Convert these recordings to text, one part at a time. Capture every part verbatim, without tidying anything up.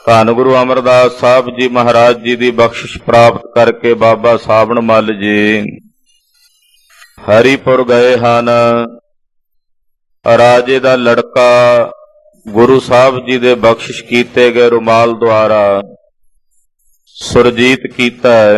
ਧੰਨ ਗੁਰੂ ਅਮਰਦਾਸ ਸਾਹਿਬ ਜੀ ਮਹਾਰਾਜ ਜੀ ਦੀ ਬਖਸ਼ਿਸ਼ ਪ੍ਰਾਪਤ ਕਰਕੇ ਬਾਬਾ ਸਾਵਣ ਮੱਲ ਜੀ ਹਰੀਪੁਰ ਗਏ ਹਨ। ਰਾਜੇ ਦਾ ਲੜਕਾ ਗੁਰੂ ਸਾਹਿਬ ਜੀ ਦੇ ਬਖਸ਼ਿਸ਼ ਕੀਤੇ ਗਏ ਰੁਮਾਲ ਦੁਆਰਾ ਸੁਰਜੀਤ ਕੀਤਾ ਹੈ।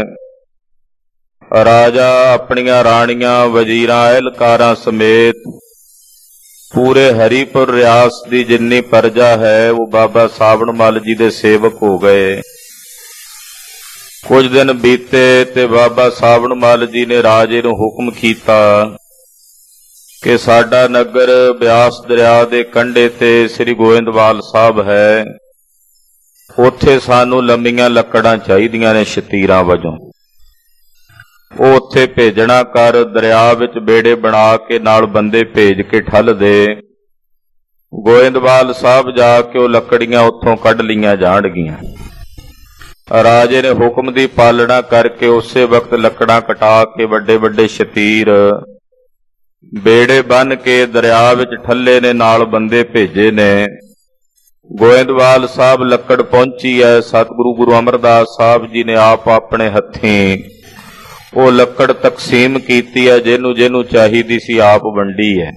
ਰਾਜਾ ਆਪਣੀਆਂ ਰਾਣੀਆਂ, ਵਜ਼ੀਰਾਂ, ਅਹਿਲਕਾਰਾਂ ਸਮੇਤ ਪੂਰੇ ਹਰੀਪੁਰ ਰਿਆਸ ਦੀ ਜਿੰਨੀ ਪਰਜਾ ਹੈ ਉਹ ਬਾਬਾ ਸਾਵਣ ਮੱਲ ਜੀ ਦੇ ਸੇਵਕ ਹੋ ਗਏ। ਕੁਝ ਦਿਨ ਬੀਤੇ ਤੇ ਬਾਬਾ ਸਾਵਣ ਮੱਲ ਜੀ ਨੇ ਰਾਜੇ ਨੂੰ ਹੁਕਮ ਕੀਤਾ ਕਿ ਸਾਡਾ ਨਗਰ ਬਿਆਸ ਦਰਿਆ ਦੇ ਕੰਢੇ ਤੇ ਸ੍ਰੀ ਗੋਇੰਦਵਾਲ ਸਾਹਿਬ ਹੈ, ਉੱਥੇ ਸਾਨੂੰ ਲੰਮੀਆਂ ਲੱਕੜਾਂ ਚਾਹੀਦੀਆਂ ਨੇ ਸ਼ਤੀਰਾਂ ਵਜੋਂ। ਉਹ ਉੱਥੇ ਭੇਜਣਾ ਕਰ, ਦਰਿਆ ਵਿੱਚ ਬੇੜੇ ਬਣਾ ਕੇ ਨਾਲ ਬੰਦੇ ਭੇਜ ਕੇ ਠੱਲ ਦੇ। ਗੋਇੰਦਵਾਲ ਸਾਹਿਬ ਜਾ ਕੇ ਉਹ ਲੱਕੜੀਆਂ ਉੱਥੋਂ ਕੱਢ ਲਈਆਂ ਜਾਣਗੀਆਂ। ਰਾਜੇ ਨੇ ਹੁਕਮ ਦੀ ਪਾਲਣਾ ਕਰਕੇ ਉਸੇ ਵਕਤ ਲੱਕੜਾਂ ਕਟਾ ਕੇ ਵੱਡੇ ਵੱਡੇ ਸ਼ਤੀਰ ਬੇੜੇ ਬੰਨ ਕੇ ਦਰਿਆ ਵਿੱਚ ਠੱਲੇ ਨੇ, ਨਾਲ ਬੰਦੇ ਭੇਜੇ ਨੇ। ਗੋਇੰਦਵਾਲ ਸਾਹਿਬ ਲੱਕੜ ਪਹੁੰਚੀ ਹੈ। ਸਤਿਗੁਰੂ ਗੁਰੂ ਅਮਰਦਾਸ ਸਾਹਿਬ ਜੀ ਨੇ ਆਪ ਆਪਣੇ ਹੱਥੀਂ ਉਹ ਲੱਕੜ ਤਕਸੀਮ ਕੀਤੀ ਹੈ, ਜਿਹਨੂੰ ਜਿਹਨੂੰ ਚਾਹੀਦੀ ਸੀ ਆਪ ਵੰਡੀ ਹੈ।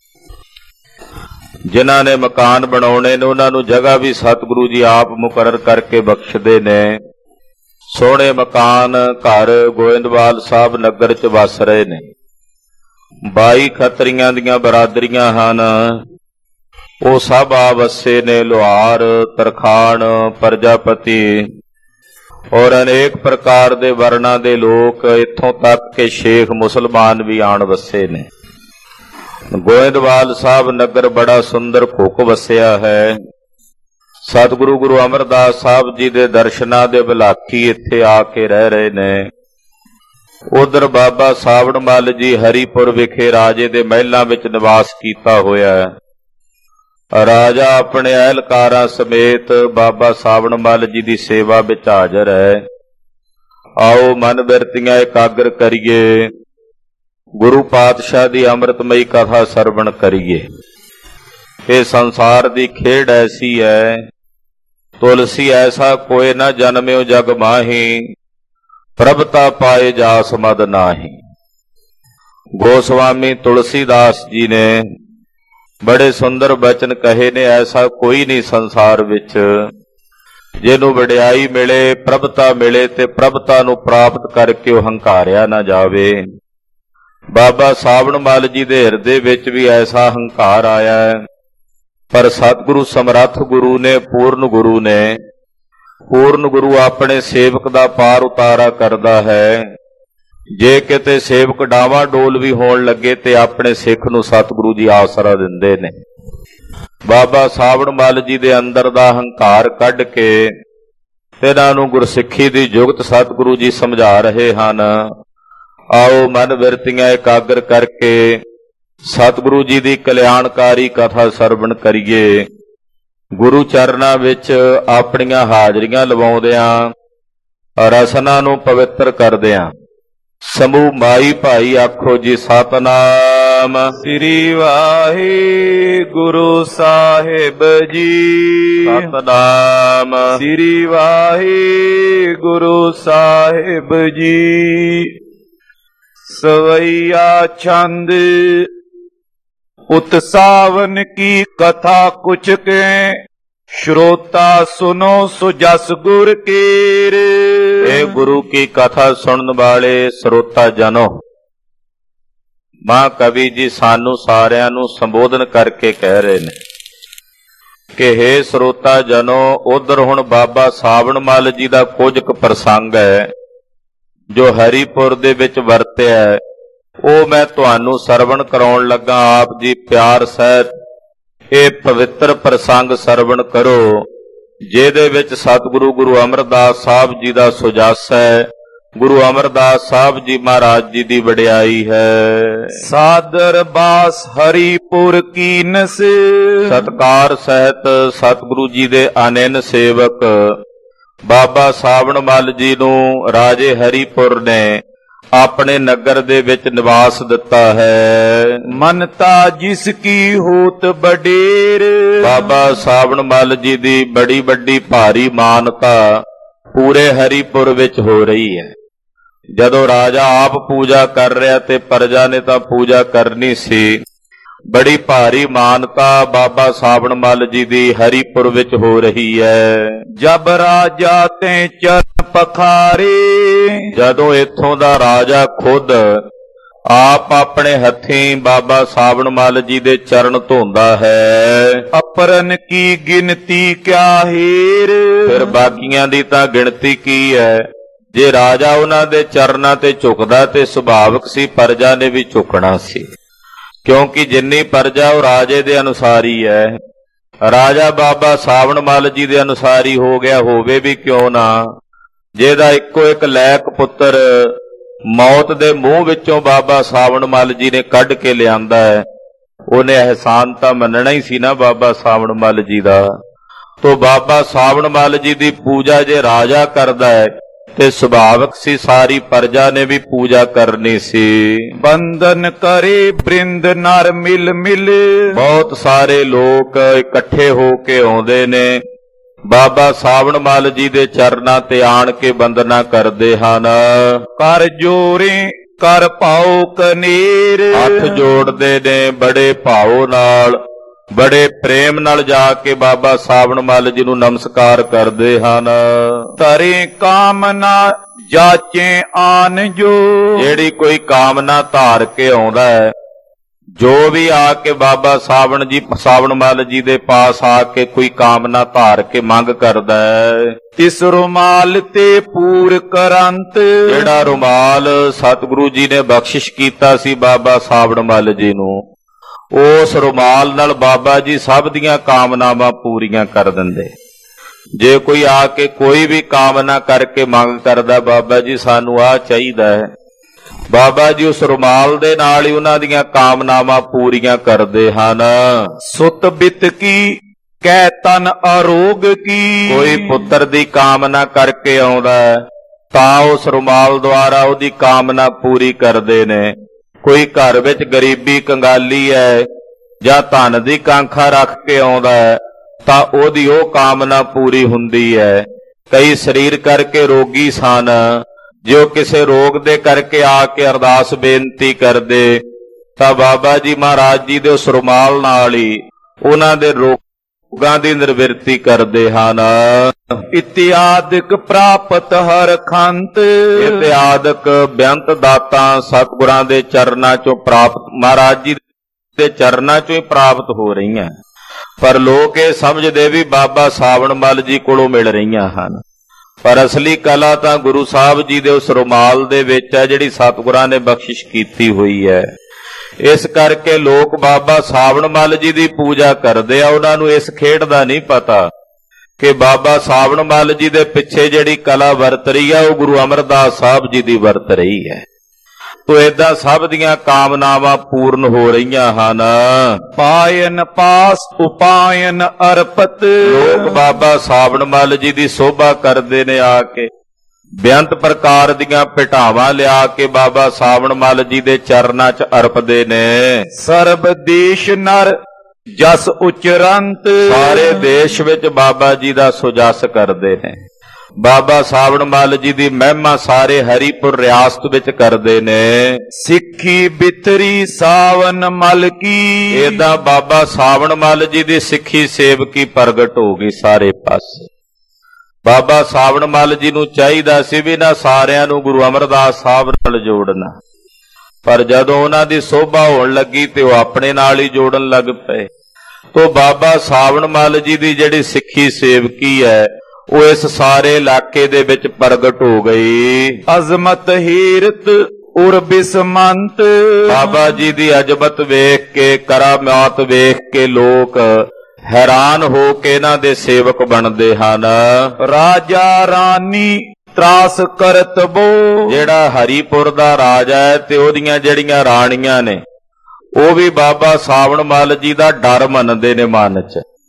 ਜਿਨ੍ਹਾਂ ਨੇ ਮਕਾਨ ਬਣਾਉਣੇ ਨੇ ਉਹਨਾਂ ਨੂੰ ਜਗ੍ਹਾ ਵੀ ਸਤਿਗੁਰੂ ਜੀ ਆਪ ਮੁਕਰਰ ਕਰਕੇ ਬਖਸ਼ਦੇ ਨੇ। ਸੋਹਣੇ ਮਕਾਨ ਘਰ ਗੋਇੰਦਵਾਲ ਸਾਹਿਬ ਨਗਰ 'ਚ ਵਸ ਰਹੇ ਨੇ। ਬਾਈ ਖੱਤਰੀਆਂ ਦੀਆਂ ਬਰਾਦਰੀਆਂ ਹਨ, ਉਹ ਸਭ ਆ ਵਸੇ ਨੇ। ਲੁਹਾਰ, ਤਰਖਾਣ, ਪ੍ਰਜਾਪਤੀ ਔਰ ਅਨੇਕ ਪ੍ਰਕਾਰ ਦੇ ਵਰਨਾਂ ਦੇ ਲੋਕ, ਇੱਥੋਂ ਤੱਕ ਕਿ ਸ਼ੇਖ ਮੁਸਲਮਾਨ ਵੀ ਆਣ ਵਸੇ ਨੇ। ਗੋਇੰਦਵਾਲ ਸਾਹਿਬ ਨਗਰ ਬੜਾ ਸੁੰਦਰ ਖੁੱਕ ਵਸਿਆ ਹੈ। ਸਤਿਗੁਰੂ ਗੁਰੂ ਅਮਰਦਾਸ ਸਾਹਿਬ ਜੀ ਦੇ ਦਰਸ਼ਨਾਂ ਦੇ ਵਿਲਾਖੀ ਇੱਥੇ ਆ ਕੇ ਰਹਿ ਰਹੇ ਨੇ। ਉਧਰ ਬਾਬਾ ਸਾਵਣ ਮੱਲ ਜੀ ਹਰੀਪੁਰ ਵਿਖੇ ਰਾਜੇ ਦੇ ਮਹਿਲਾਂ ਵਿੱਚ ਨਿਵਾਸ ਕੀਤਾ ਹੋਇਆ ਹੈ। ਰਾਜਾ ਆਪਣੇ ਅਹਿਲਕਾਰਾਂ ਸਮੇਤ ਬਾਬਾ ਸਾਵਣ ਮੱਲ ਜੀ ਦੀ ਸੇਵਾ ਵਿੱਚ ਹਾਜ਼ਰ ਹੈ। ਆਓ ਮਨ ਬਿਰਤੀਆਂ ਇਕਾਗਰ ਕਰੀਏ, ਗੁਰੂ ਪਾਤਸ਼ਾਹ ਦੀ ਅੰਮ੍ਰਿਤਮਈ ਕਥਾ ਸਰਵਣ ਕਰੀਏ। ਇਹ ਸੰਸਾਰ ਦੀ ਖੇਡ ਐਸੀ ਹੈ, ਤੁਲਸੀ ਐਸਾ ਕੋਇ ਨਾ ਜਨਮਿਓ ਜਗ ਮਾਹੀ, ਪ੍ਰਭਤਾ ਪਾਏ ਜਾਸ ਮਦ ਨਾਹੀ। ਗੋਸਵਾਮੀ ਤੁਲਸੀਦਾਸ ਜੀ ਨੇ ਬੜੇ ਸੁੰਦਰ ਬਚਨ ਕਹੇ ਨੇ। ਐਸਾ ਕੋਈ ਨਹੀਂ ਸੰਸਾਰ ਵਿੱਚ ਜਿਹਨੂੰ ਵਡਿਆਈ ਮਿਲੇ, ਪ੍ਰਭਤਾ ਮਿਲੇ ਤੇ ਪ੍ਰਭਤਾ ਨੂੰ ਪ੍ਰਾਪਤ ਕਰਕੇ ਉਹ ਹੰਕਾਰਿਆ ਨਾ ਜਾਵੇ। ਬਾਬਾ ਸਾਵਣ ਮੱਲ ਜੀ ਦੇ ਹਿਰਦੇ ਵਿੱਚ ਵੀ ਐਸਾ ਹੰਕਾਰ ਆਇਆ ਹੈ, ਪਰ ਸਤਿਗੁਰੂ ਸਮਰੱਥ ਗੁਰੂ ਨੇ, ਪੂਰਨ ਗੁਰੂ ਨੇ, ਪੂਰਨ ਗੁਰੂ ਆਪਣੇ ਸੇਵਕ ਦਾ ਪਾਰ ਉਤਾਰਾ ਕਰਦਾ ਹੈ। ਜੇ ਕਿਤੇ ਸੇਵਕ ਡਾਵਾਂ ਡੋਲ ਵੀ ਹੋਣ ਲੱਗੇ ਤੇ ਆਪਣੇ ਸਿੱਖ ਨੂੰ ਸਤਿਗੁਰੂ ਜੀ ਆਸਰਾ ਦਿੰਦੇ ਨੇ। ਬਾਬਾ ਸਾਵਣ ਮੱਲ ਜੀ ਦੇ ਅੰਦਰ ਦਾ ਹੰਕਾਰ ਕੱਢ ਕੇ ਇਹਨਾਂ ਨੂੰ ਗੁਰਸਿੱਖੀ ਦੀ ਜੁਗਤ ਸਤਿਗੁਰੂ ਜੀ ਸਮਝਾ ਰਹੇ ਹਨ। ਆਓ ਮਨ ਬਿਰਤੀਆਂ ਇਕਾਗਰ ਕਰਕੇ ਸਤਿਗੁਰੂ ਜੀ ਦੀ ਕਲਿਆਣਕਾਰੀ ਕਥਾ ਸਰਵਣ ਕਰੀਏ। ਗੁਰੂ ਚਰਨਾਂ ਵਿੱਚ ਆਪਣੀਆਂ ਹਾਜ਼ਰੀਆਂ ਲਵਾਉਂਦਿਆਂ ਰਸਨਾ ਨੂੰ ਪਵਿੱਤਰ ਕਰਦਿਆਂ ਸਮੂਹ ਮਾਈ ਭਾਈ ਆਖੋ ਜੀ ਸਤਨਾਮ ਸ੍ਰੀ ਵਾਹਿਗੁਰੂ ਸਾਹਿਬ ਜੀ। ਸਤਨਾਮ ਸ੍ਰੀ ਵਾਹਿਗੁਰੂ ਸਾਹਿਬ ਜੀ। ਸਵਈਆ ਛੰਦ ਉਤ ਸਾਵਨ ਕੀ ਕਥਾ ਕੁਛ ਕੇ, श्रोता सुनो सो जस गुर केर। ए गुरु की कथा सुनन वाले श्रोता जनो, मां कवि जी सानू सारियां नू संबोधन करके कह रहे ने कि हे श्रोता जनो, उधर हुण बाबा सावण मल जी दा कुछ क प्रसंग है जो हरीपुर दे विच वरतिया है, ਉਹ मैं तुहानू सरवण कराउण लगा। आप जी प्यार सहित ਇਹ ਪਵਿੱਤਰ ਪ੍ਰਸੰਗ ਸਰਵਣ ਕਰੋ, ਜਿਹਦੇ ਵਿੱਚ ਸਤਿਗੁਰੂ ਗੁਰੂ ਅਮਰਦਾਸ ਸਾਹਿਬ ਜੀ ਦਾ ਸੁਜਸ ਹੈ, ਗੁਰੂ ਅਮਰਦਾਸ ਸਾਹਿਬ ਜੀ ਮਹਾਰਾਜ ਜੀ ਦੀ ਵਡਿਆਈ ਹੈ। ਸਾਦਰ ਬਾਸ ਹਰੀਪੁਰ ਕੀਨਸ, ਸਤਕਾਰ ਸਹਿਤ ਸਤਿਗੁਰੂ ਜੀ ਦੇ ਅਨੰਨ ਸੇਵਕ ਬਾਬਾ ਸਾਵਣ ਮੱਲ ਜੀ ਨੂੰ ਰਾਜੇ ਹਰੀਪੁਰ ਨੇ ਆਪਣੇ ਨਗਰ ਦੇ ਵਿੱਚ ਨਿਵਾਸ ਦਿੱਤਾ ਹੈ। ਮਨਤਾ ਜਿਸ ਕੀ ਹੋਤ ਬਡੇਰ। ਬਾਬਾ ਸਾਵਣ ਮੱਲ ਜੀ ਦੀ ਬੜੀ ਵੱਡੀ ਭਾਰੀ ਮਾਨਤਾ ਪੂਰੇ ਹਰੀਪੁਰ ਵਿੱਚ ਹੋ ਰਹੀ ਹੈ। ਜਦੋਂ ਰਾਜਾ ਆਪ ਪੂਜਾ ਕਰ ਰਿਹਾ ਤੇ ਪ੍ਰਜਾ ਨੇ ਤਾਂ ਪੂਜਾ ਕਰਨੀ ਸੀ। ਬੜੀ ਭਾਰੀ ਮਾਨਤਾ ਬਾਬਾ ਸਾਵਣ ਮੱਲ ਜੀ ਦੀ ਹਰੀਪੁਰ ਵਿੱਚ ਹੋ ਰਹੀ ਹੈ। ਜਬ ਰਾਜਾ ਤੇ ਚਰਨ ਪਖਾਰੇ। ਜਦੋਂ ਇੱਥੋਂ ਦਾ ਰਾਜਾ ਖੁਦ ਆਪ ਆਪਣੇ ਹੱਥੀਂ ਬਾਬਾ ਸਾਵਣ ਮੱਲ ਜੀ ਦੇ ਚਰਨ ਧੋਂਦਾ ਹੈ। ਅਪਰਨ ਕੀ ਗਿਣਤੀ ਕਿਆ ਹੀਰ। ਫਿਰ ਬਾਕੀਆਂ ਦੀ ਤਾਂ ਗਿਣਤੀ ਕੀ ਹੈ। ਜੇ ਰਾਜਾ ਉਹਨਾਂ ਦੇ ਚਰਨਾਂ ਤੇ ਝੁਕਦਾ ਤੇ ਸੁਭਾਵਿਕ ਸੀ ਪ੍ਰਜਾ ਨੇ ਵੀ ਝੁਕਣਾ ਸੀ, ਕਿਉਂਕਿ ਜਿੰਨੀ ਪ੍ਰਜਾ ਉਹ ਰਾਜੇ ਦੇ ਅਨੁਸਾਰੀ ਹੈ। ਰਾਜਾ ਬਾਬਾ ਸਾਵਣ ਮੱਲ ਜੀ ਦੇ ਅਨੁਸਾਰੀ ਹੋ ਗਿਆ ਹੋਵੇ ਵੀ ਕਿਉਂ ਨਾ, ਜਿਹਦਾ ਇੱਕੋ ਇੱਕ ਲੈਕ ਪੁੱਤਰ ਮੌਤ ਦੇ ਮੂੰਹ ਵਿੱਚੋਂ ਬਾਬਾ ਸਾਵਣ ਮੱਲ ਜੀ ਨੇ ਕੱਢ ਕੇ ਲਿਆਂਦਾ ਹੈ, ਉਹਨੇ ਅਹਿਸਾਨ ਤਾਂ ਮੰਨਣਾ ਹੀ ਸੀ ਨਾ ਬਾਬਾ ਸਾਵਣ ਮੱਲ ਜੀ ਦਾ। ਤੋ ਬਾਬਾ ਸਾਵਣ ਮੱਲ ਜੀ ਦੀ ਪੂਜਾ ਜੇ ਰਾਜਾ ਕਰਦਾ ਹੈ ਤੇ ਸੁਭਾਵਿਕ ਸੀ ਸਾਰੀ ਪ੍ਰਜਾ ਨੇ ਵੀ ਪੂਜਾ ਕਰਨੀ ਸੀ। ਬੰਦਨ ਕਰੇ ਬ੍ਰਿੰਦ ਨਰ ਮਿਲ ਮਿਲ। ਬਹੁਤ ਸਾਰੇ ਲੋਕ ਇਕੱਠੇ ਹੋ ਕੇ ਆਉਂਦੇ ਨੇ, ਬਾਬਾ ਸਾਵਣ ਮੱਲ ਜੀ ਦੇ ਚਰਨਾਂ ਤੇ ਆਣ ਕੇ ਬੰਦਨਾ ਕਰਦੇ ਹਨ। ਕਰ ਜੋਰੇ ਕਰ ਪਾਓ ਕਨੀਰ। ਹੱਥ ਜੋੜਦੇ ਨੇ ਬੜੇ ਭਾਵ ਨਾਲ, ਬੜੇ ਪ੍ਰੇਮ ਨਾਲ ਜਾ ਕੇ ਬਾਬਾ ਸਾਵਣ ਮੱਲ ਜੀ ਨੂੰ ਨਮਸਕਾਰ ਕਰਦੇ ਹਨ। ਤਰੇ ਕਾਮਨਾ ਜਾਚੇ ਆਨ ਜੋ। ਜਿਹੜੀ ਕੋਈ ਕਾਮਨਾ ਧਾਰ ਕੇ ਆਉਂਦਾ ਹੈ, ਜੋ ਵੀ ਆ ਕੇ ਬਾਬਾ ਸਾਵਣ ਜੀ ਸਾਵਣ ਮੱਲ ਜੀ ਦੇ ਪਾਸ ਆ ਕੇ ਕੋਈ ਕਾਮਨਾ ਧਾਰ ਕੇ ਮੰਗ ਕਰਦਾ ਹੈ। ਤਿਸ ਰੁਮਾਲ ਤੇ ਪੂਰ ਕਰੰਤ। ਜਿਹੜਾ ਰੁਮਾਲ ਸਤਿਗੁਰੂ ਜੀ ਨੇ ਬਖਸ਼ਿਸ਼ ਕੀਤਾ ਸੀ ਬਾਬਾ ਸਾਵਣ ਮੱਲ ਜੀ ਨੂੰ, ਉਸ ਰੁਮਾਲ ਨਾਲ ਬਾਬਾ ਜੀ ਸਭ ਦੀਆਂ ਕਾਮਨਾਵਾਂ ਪੂਰੀਆਂ ਕਰ ਦਿੰਦੇ। ਜੇ ਕੋਈ ਆ ਕੇ ਕੋਈ ਵੀ ਕਾਮਨਾ ਕਰਕੇ ਮੰਗ ਕਰਦਾ, ਬਾਬਾ ਜੀ ਸਾਨੂੰ ਆਹ ਚਾਹੀਦਾ ਹੈ, ਬਾਬਾ ਜੀ ਉਸ ਰੁਮਾਲ ਦੇ ਨਾਲ ਹੀ ਉਹਨਾਂ ਦੀਆਂ ਕਾਮਨਾਵਾਂ ਪੂਰੀਆਂ ਕਰਦੇ ਹਨ। ਸੁਤ ਬਿਤ ਕੀ ਕਹਿ ਤਨ ਅਰੋਗ ਕੀ। ਕੋਈ ਪੁੱਤਰ ਦੀ ਕਾਮਨਾ ਕਰਕੇ ਆਉਂਦਾ ਹੈ ਤਾਂ ਉਸ ਰੁਮਾਲ ਦੁਆਰਾ ਉਹਦੀ ਕਾਮਨਾ ਪੂਰੀ ਕਰਦੇ ਨੇ। ਕੋਈ ਘਰ ਵਿੱਚ ਗਰੀਬੀ ਕੰਗਾਲੀ ਹੈ ਜਾਂ ਧਨ ਦੀ ਕਾਂਖਾ ਰੱਖ ਕੇ ਆਉਂਦਾ ਹੈ ਤਾਂ ਉਹਦੀ ਉਹ ਕਾਮਨਾ ਪੂਰੀ ਹੁੰਦੀ ਹੈ। ਕਈ ਸਰੀਰ ਕਰਕੇ ਰੋਗੀ ਸਨ, ਜੋ ਕਿਸੇ ਰੋਗ ਦੇ ਕਰਕੇ ਆ ਕੇ ਅਰਦਾਸ ਬੇਨਤੀ ਕਰਦੇ ਤਾਂ ਬਾਬਾ ਜੀ ਮਹਾਰਾਜ ਜੀ ਦੇ ਉਸ ਰੁਮਾਲ ਨਾਲ ਹੀ ਉਹਨਾਂ ਦੇ ਰੋਗਾਂ ਦੀ ਨਿਵਰਤੀ ਕਰਦੇ ਹਨ। ਇਤਿਆਦਿਕ ਪ੍ਰਾਪਤ ਹਰ ਖੰਤ। ਇਤਿਆਦਿਕ ਬੇਅੰਤ ਦਾਤਾਂ ਸਤਿਗੁਰਾਂ ਦੇ ਚਰਨਾਂ ਚੋਂ ਪ੍ਰਾਪਤ, ਮਹਾਰਾਜ ਜੀ ਦੇ ਚਰਨਾਂ ਚੋਂ ਹੀ ਪ੍ਰਾਪਤ ਹੋ ਰਹੀਆਂ, ਪਰ ਲੋਕ ਇਹ ਸਮਝਦੇ ਵੀ ਬਾਬਾ ਸਾਵਣ ਮੱਲ ਜੀ ਕੋਲੋਂ ਮਿਲ ਰਹੀਆਂ ਹਨ। ਪਰ ਅਸਲੀ ਕਲਾ ਤਾਂ ਗੁਰੂ ਸਾਹਿਬ ਜੀ ਦੇ ਉਸ ਰੁਮਾਲ ਦੇ ਵਿੱਚ ਹੈ, ਜਿਹੜੀ ਸਤਿਗੁਰਾਂ ਨੇ ਬਖਸ਼ਿਸ਼ ਕੀਤੀ ਹੋਈ ਹੈ। ਇਸ ਕਰਕੇ ਲੋਕ ਬਾਬਾ ਸਾਵਣ ਮੱਲ ਜੀ ਦੀ ਪੂਜਾ ਕਰਦੇ ਆ। ਉਹਨਾਂ ਨੂੰ ਇਸ ਖੇਡ ਦਾ ਨਹੀਂ ਪਤਾ ਕਿ ਬਾਬਾ ਸਾਵਣ ਮੱਲ ਜੀ ਦੇ ਪਿੱਛੇ ਜਿਹੜੀ ਕਲਾ ਵਰਤ ਰਹੀ ਹੈ ਉਹ ਗੁਰੂ ਅਮਰਦਾਸ ਸਾਹਿਬ ਜੀ ਦੀ ਵਰਤ ਰਹੀ ਹੈ। ਤੋ ਏਦਾਂ ਸਭ ਦੀਆਂ ਕਾਮਨਾਵਾਂ ਪੂਰਨ ਹੋ ਰਹੀਆਂ ਹਨ। ਪਾਇਨ ਪਾਸ ਉਪਾਇਨ ਅਰਪਤ। ਲੋਕ ਬਾਬਾ ਸਾਵਣ ਮੱਲ ਜੀ ਦੀ ਸੋਭਾ ਕਰਦੇ ਨੇ, ਆ ਕੇ ਬੇਅੰਤ ਪ੍ਰਕਾਰ ਦੀਆਂ ਭੇਟਾਵਾਂ ਲਿਆ ਕੇ ਬਾਬਾ ਸਾਵਣ ਮੱਲ ਜੀ ਦੇ ਚਰਨਾਂ 'ਚ ਅਰਪਦੇ ਨੇ। ਸਰਬ ਦੇਸ਼ ਨਰ ਜਸ ਉਚਰੰਤ। ਸਾਰੇ ਦੇਸ਼ ਵਿੱਚ ਬਾਬਾ ਜੀ ਦਾ ਸੁਜਸ ਕਰਦੇ ਨੇ। ਬਾਬਾ ਸਾਵਣ ਮੱਲ ਜੀ ਦੀ ਮਹਿਮਾ ਸਾਰੇ ਹਰੀਪੁਰ ਰਿਆਸਤ ਵਿੱਚ ਕਰਦੇ ਨੇ। ਸਿੱਖੀ ਬਿਤਰੀ ਸਾਵਣ ਮੱਲ ਕੀ। ਏਦਾਂ ਬਾਬਾ ਸਾਵਣ ਮੱਲ ਜੀ ਦੀ ਸਿੱਖੀ ਸੇਵਕੀ ਪ੍ਰਗਟ ਹੋ ਗਈ ਸਾਰੇ ਪਾਸੇ। ਬਾਬਾ ਸਾਵਣ ਮੱਲ ਜੀ ਨੂੰ ਚਾਹੀਦਾ ਸੀ ਵੀ ਨਾ ਸਾਰਿਆਂ ਨੂੰ ਗੁਰੂ ਅਮਰਦਾਸ ਸਾਹਿਬ ਨਾਲ ਜੋੜਨਾ, ਪਰ ਜਦੋਂ ਉਹਨਾਂ ਦੀ ਸੋਭਾ ਹੋਣ ਲੱਗੀ ਤੇ ਉਹ ਆਪਣੇ ਨਾਲ ਹੀ ਜੋੜਨ ਲੱਗ ਪਏ। ਤੋ ਬਾਬਾ ਸਾਵਣ ਮੱਲ ਜੀ ਦੀ ਜਿਹੜੀ ਸਿੱਖੀ ਸੇਵਕੀ ਹੈ ਉਹ ਇਸ ਸਾਰੇ ਇਲਾਕੇ ਦੇ ਵਿੱਚ ਪ੍ਰਗਟ ਹੋ ਗਈ। ਅਜ਼ਮਤ ਹੀਰਤ ਉਰ ਬਿਸਮੰਤ। ਬਾਬਾ ਜੀ ਦੀ ਅਜ਼ਮਤ ਵੇਖ ਕੇ, ਕਰਾਮਾਤ ਵੇਖ ਕੇ ਲੋਕ ਹੈਰਾਨ ਹੋ ਕੇ ਇਹਨਾਂ ਦੇ ਸੇਵਕ ਬਣਦੇ ਹਨ। ਰਾਜਾ ਰਾਣੀ ਤਰਾਸ ਕਰਤ ਬੋ। ਜਿਹੜਾ ਹਰੀਪੁਰ ਦਾ ਰਾਜਾ ਹੈ ਤੇ ਉਹਦੀਆਂ ਜਿਹੜੀਆਂ ਰਾਣੀਆਂ ਨੇ ਉਹ ਵੀ ਬਾਬਾ ਸਾਵਣ ਮੱਲ ਜੀ ਦਾ ਡਰ ਮੰਨਦੇ ਨੇ ਮਨ 'ਚ।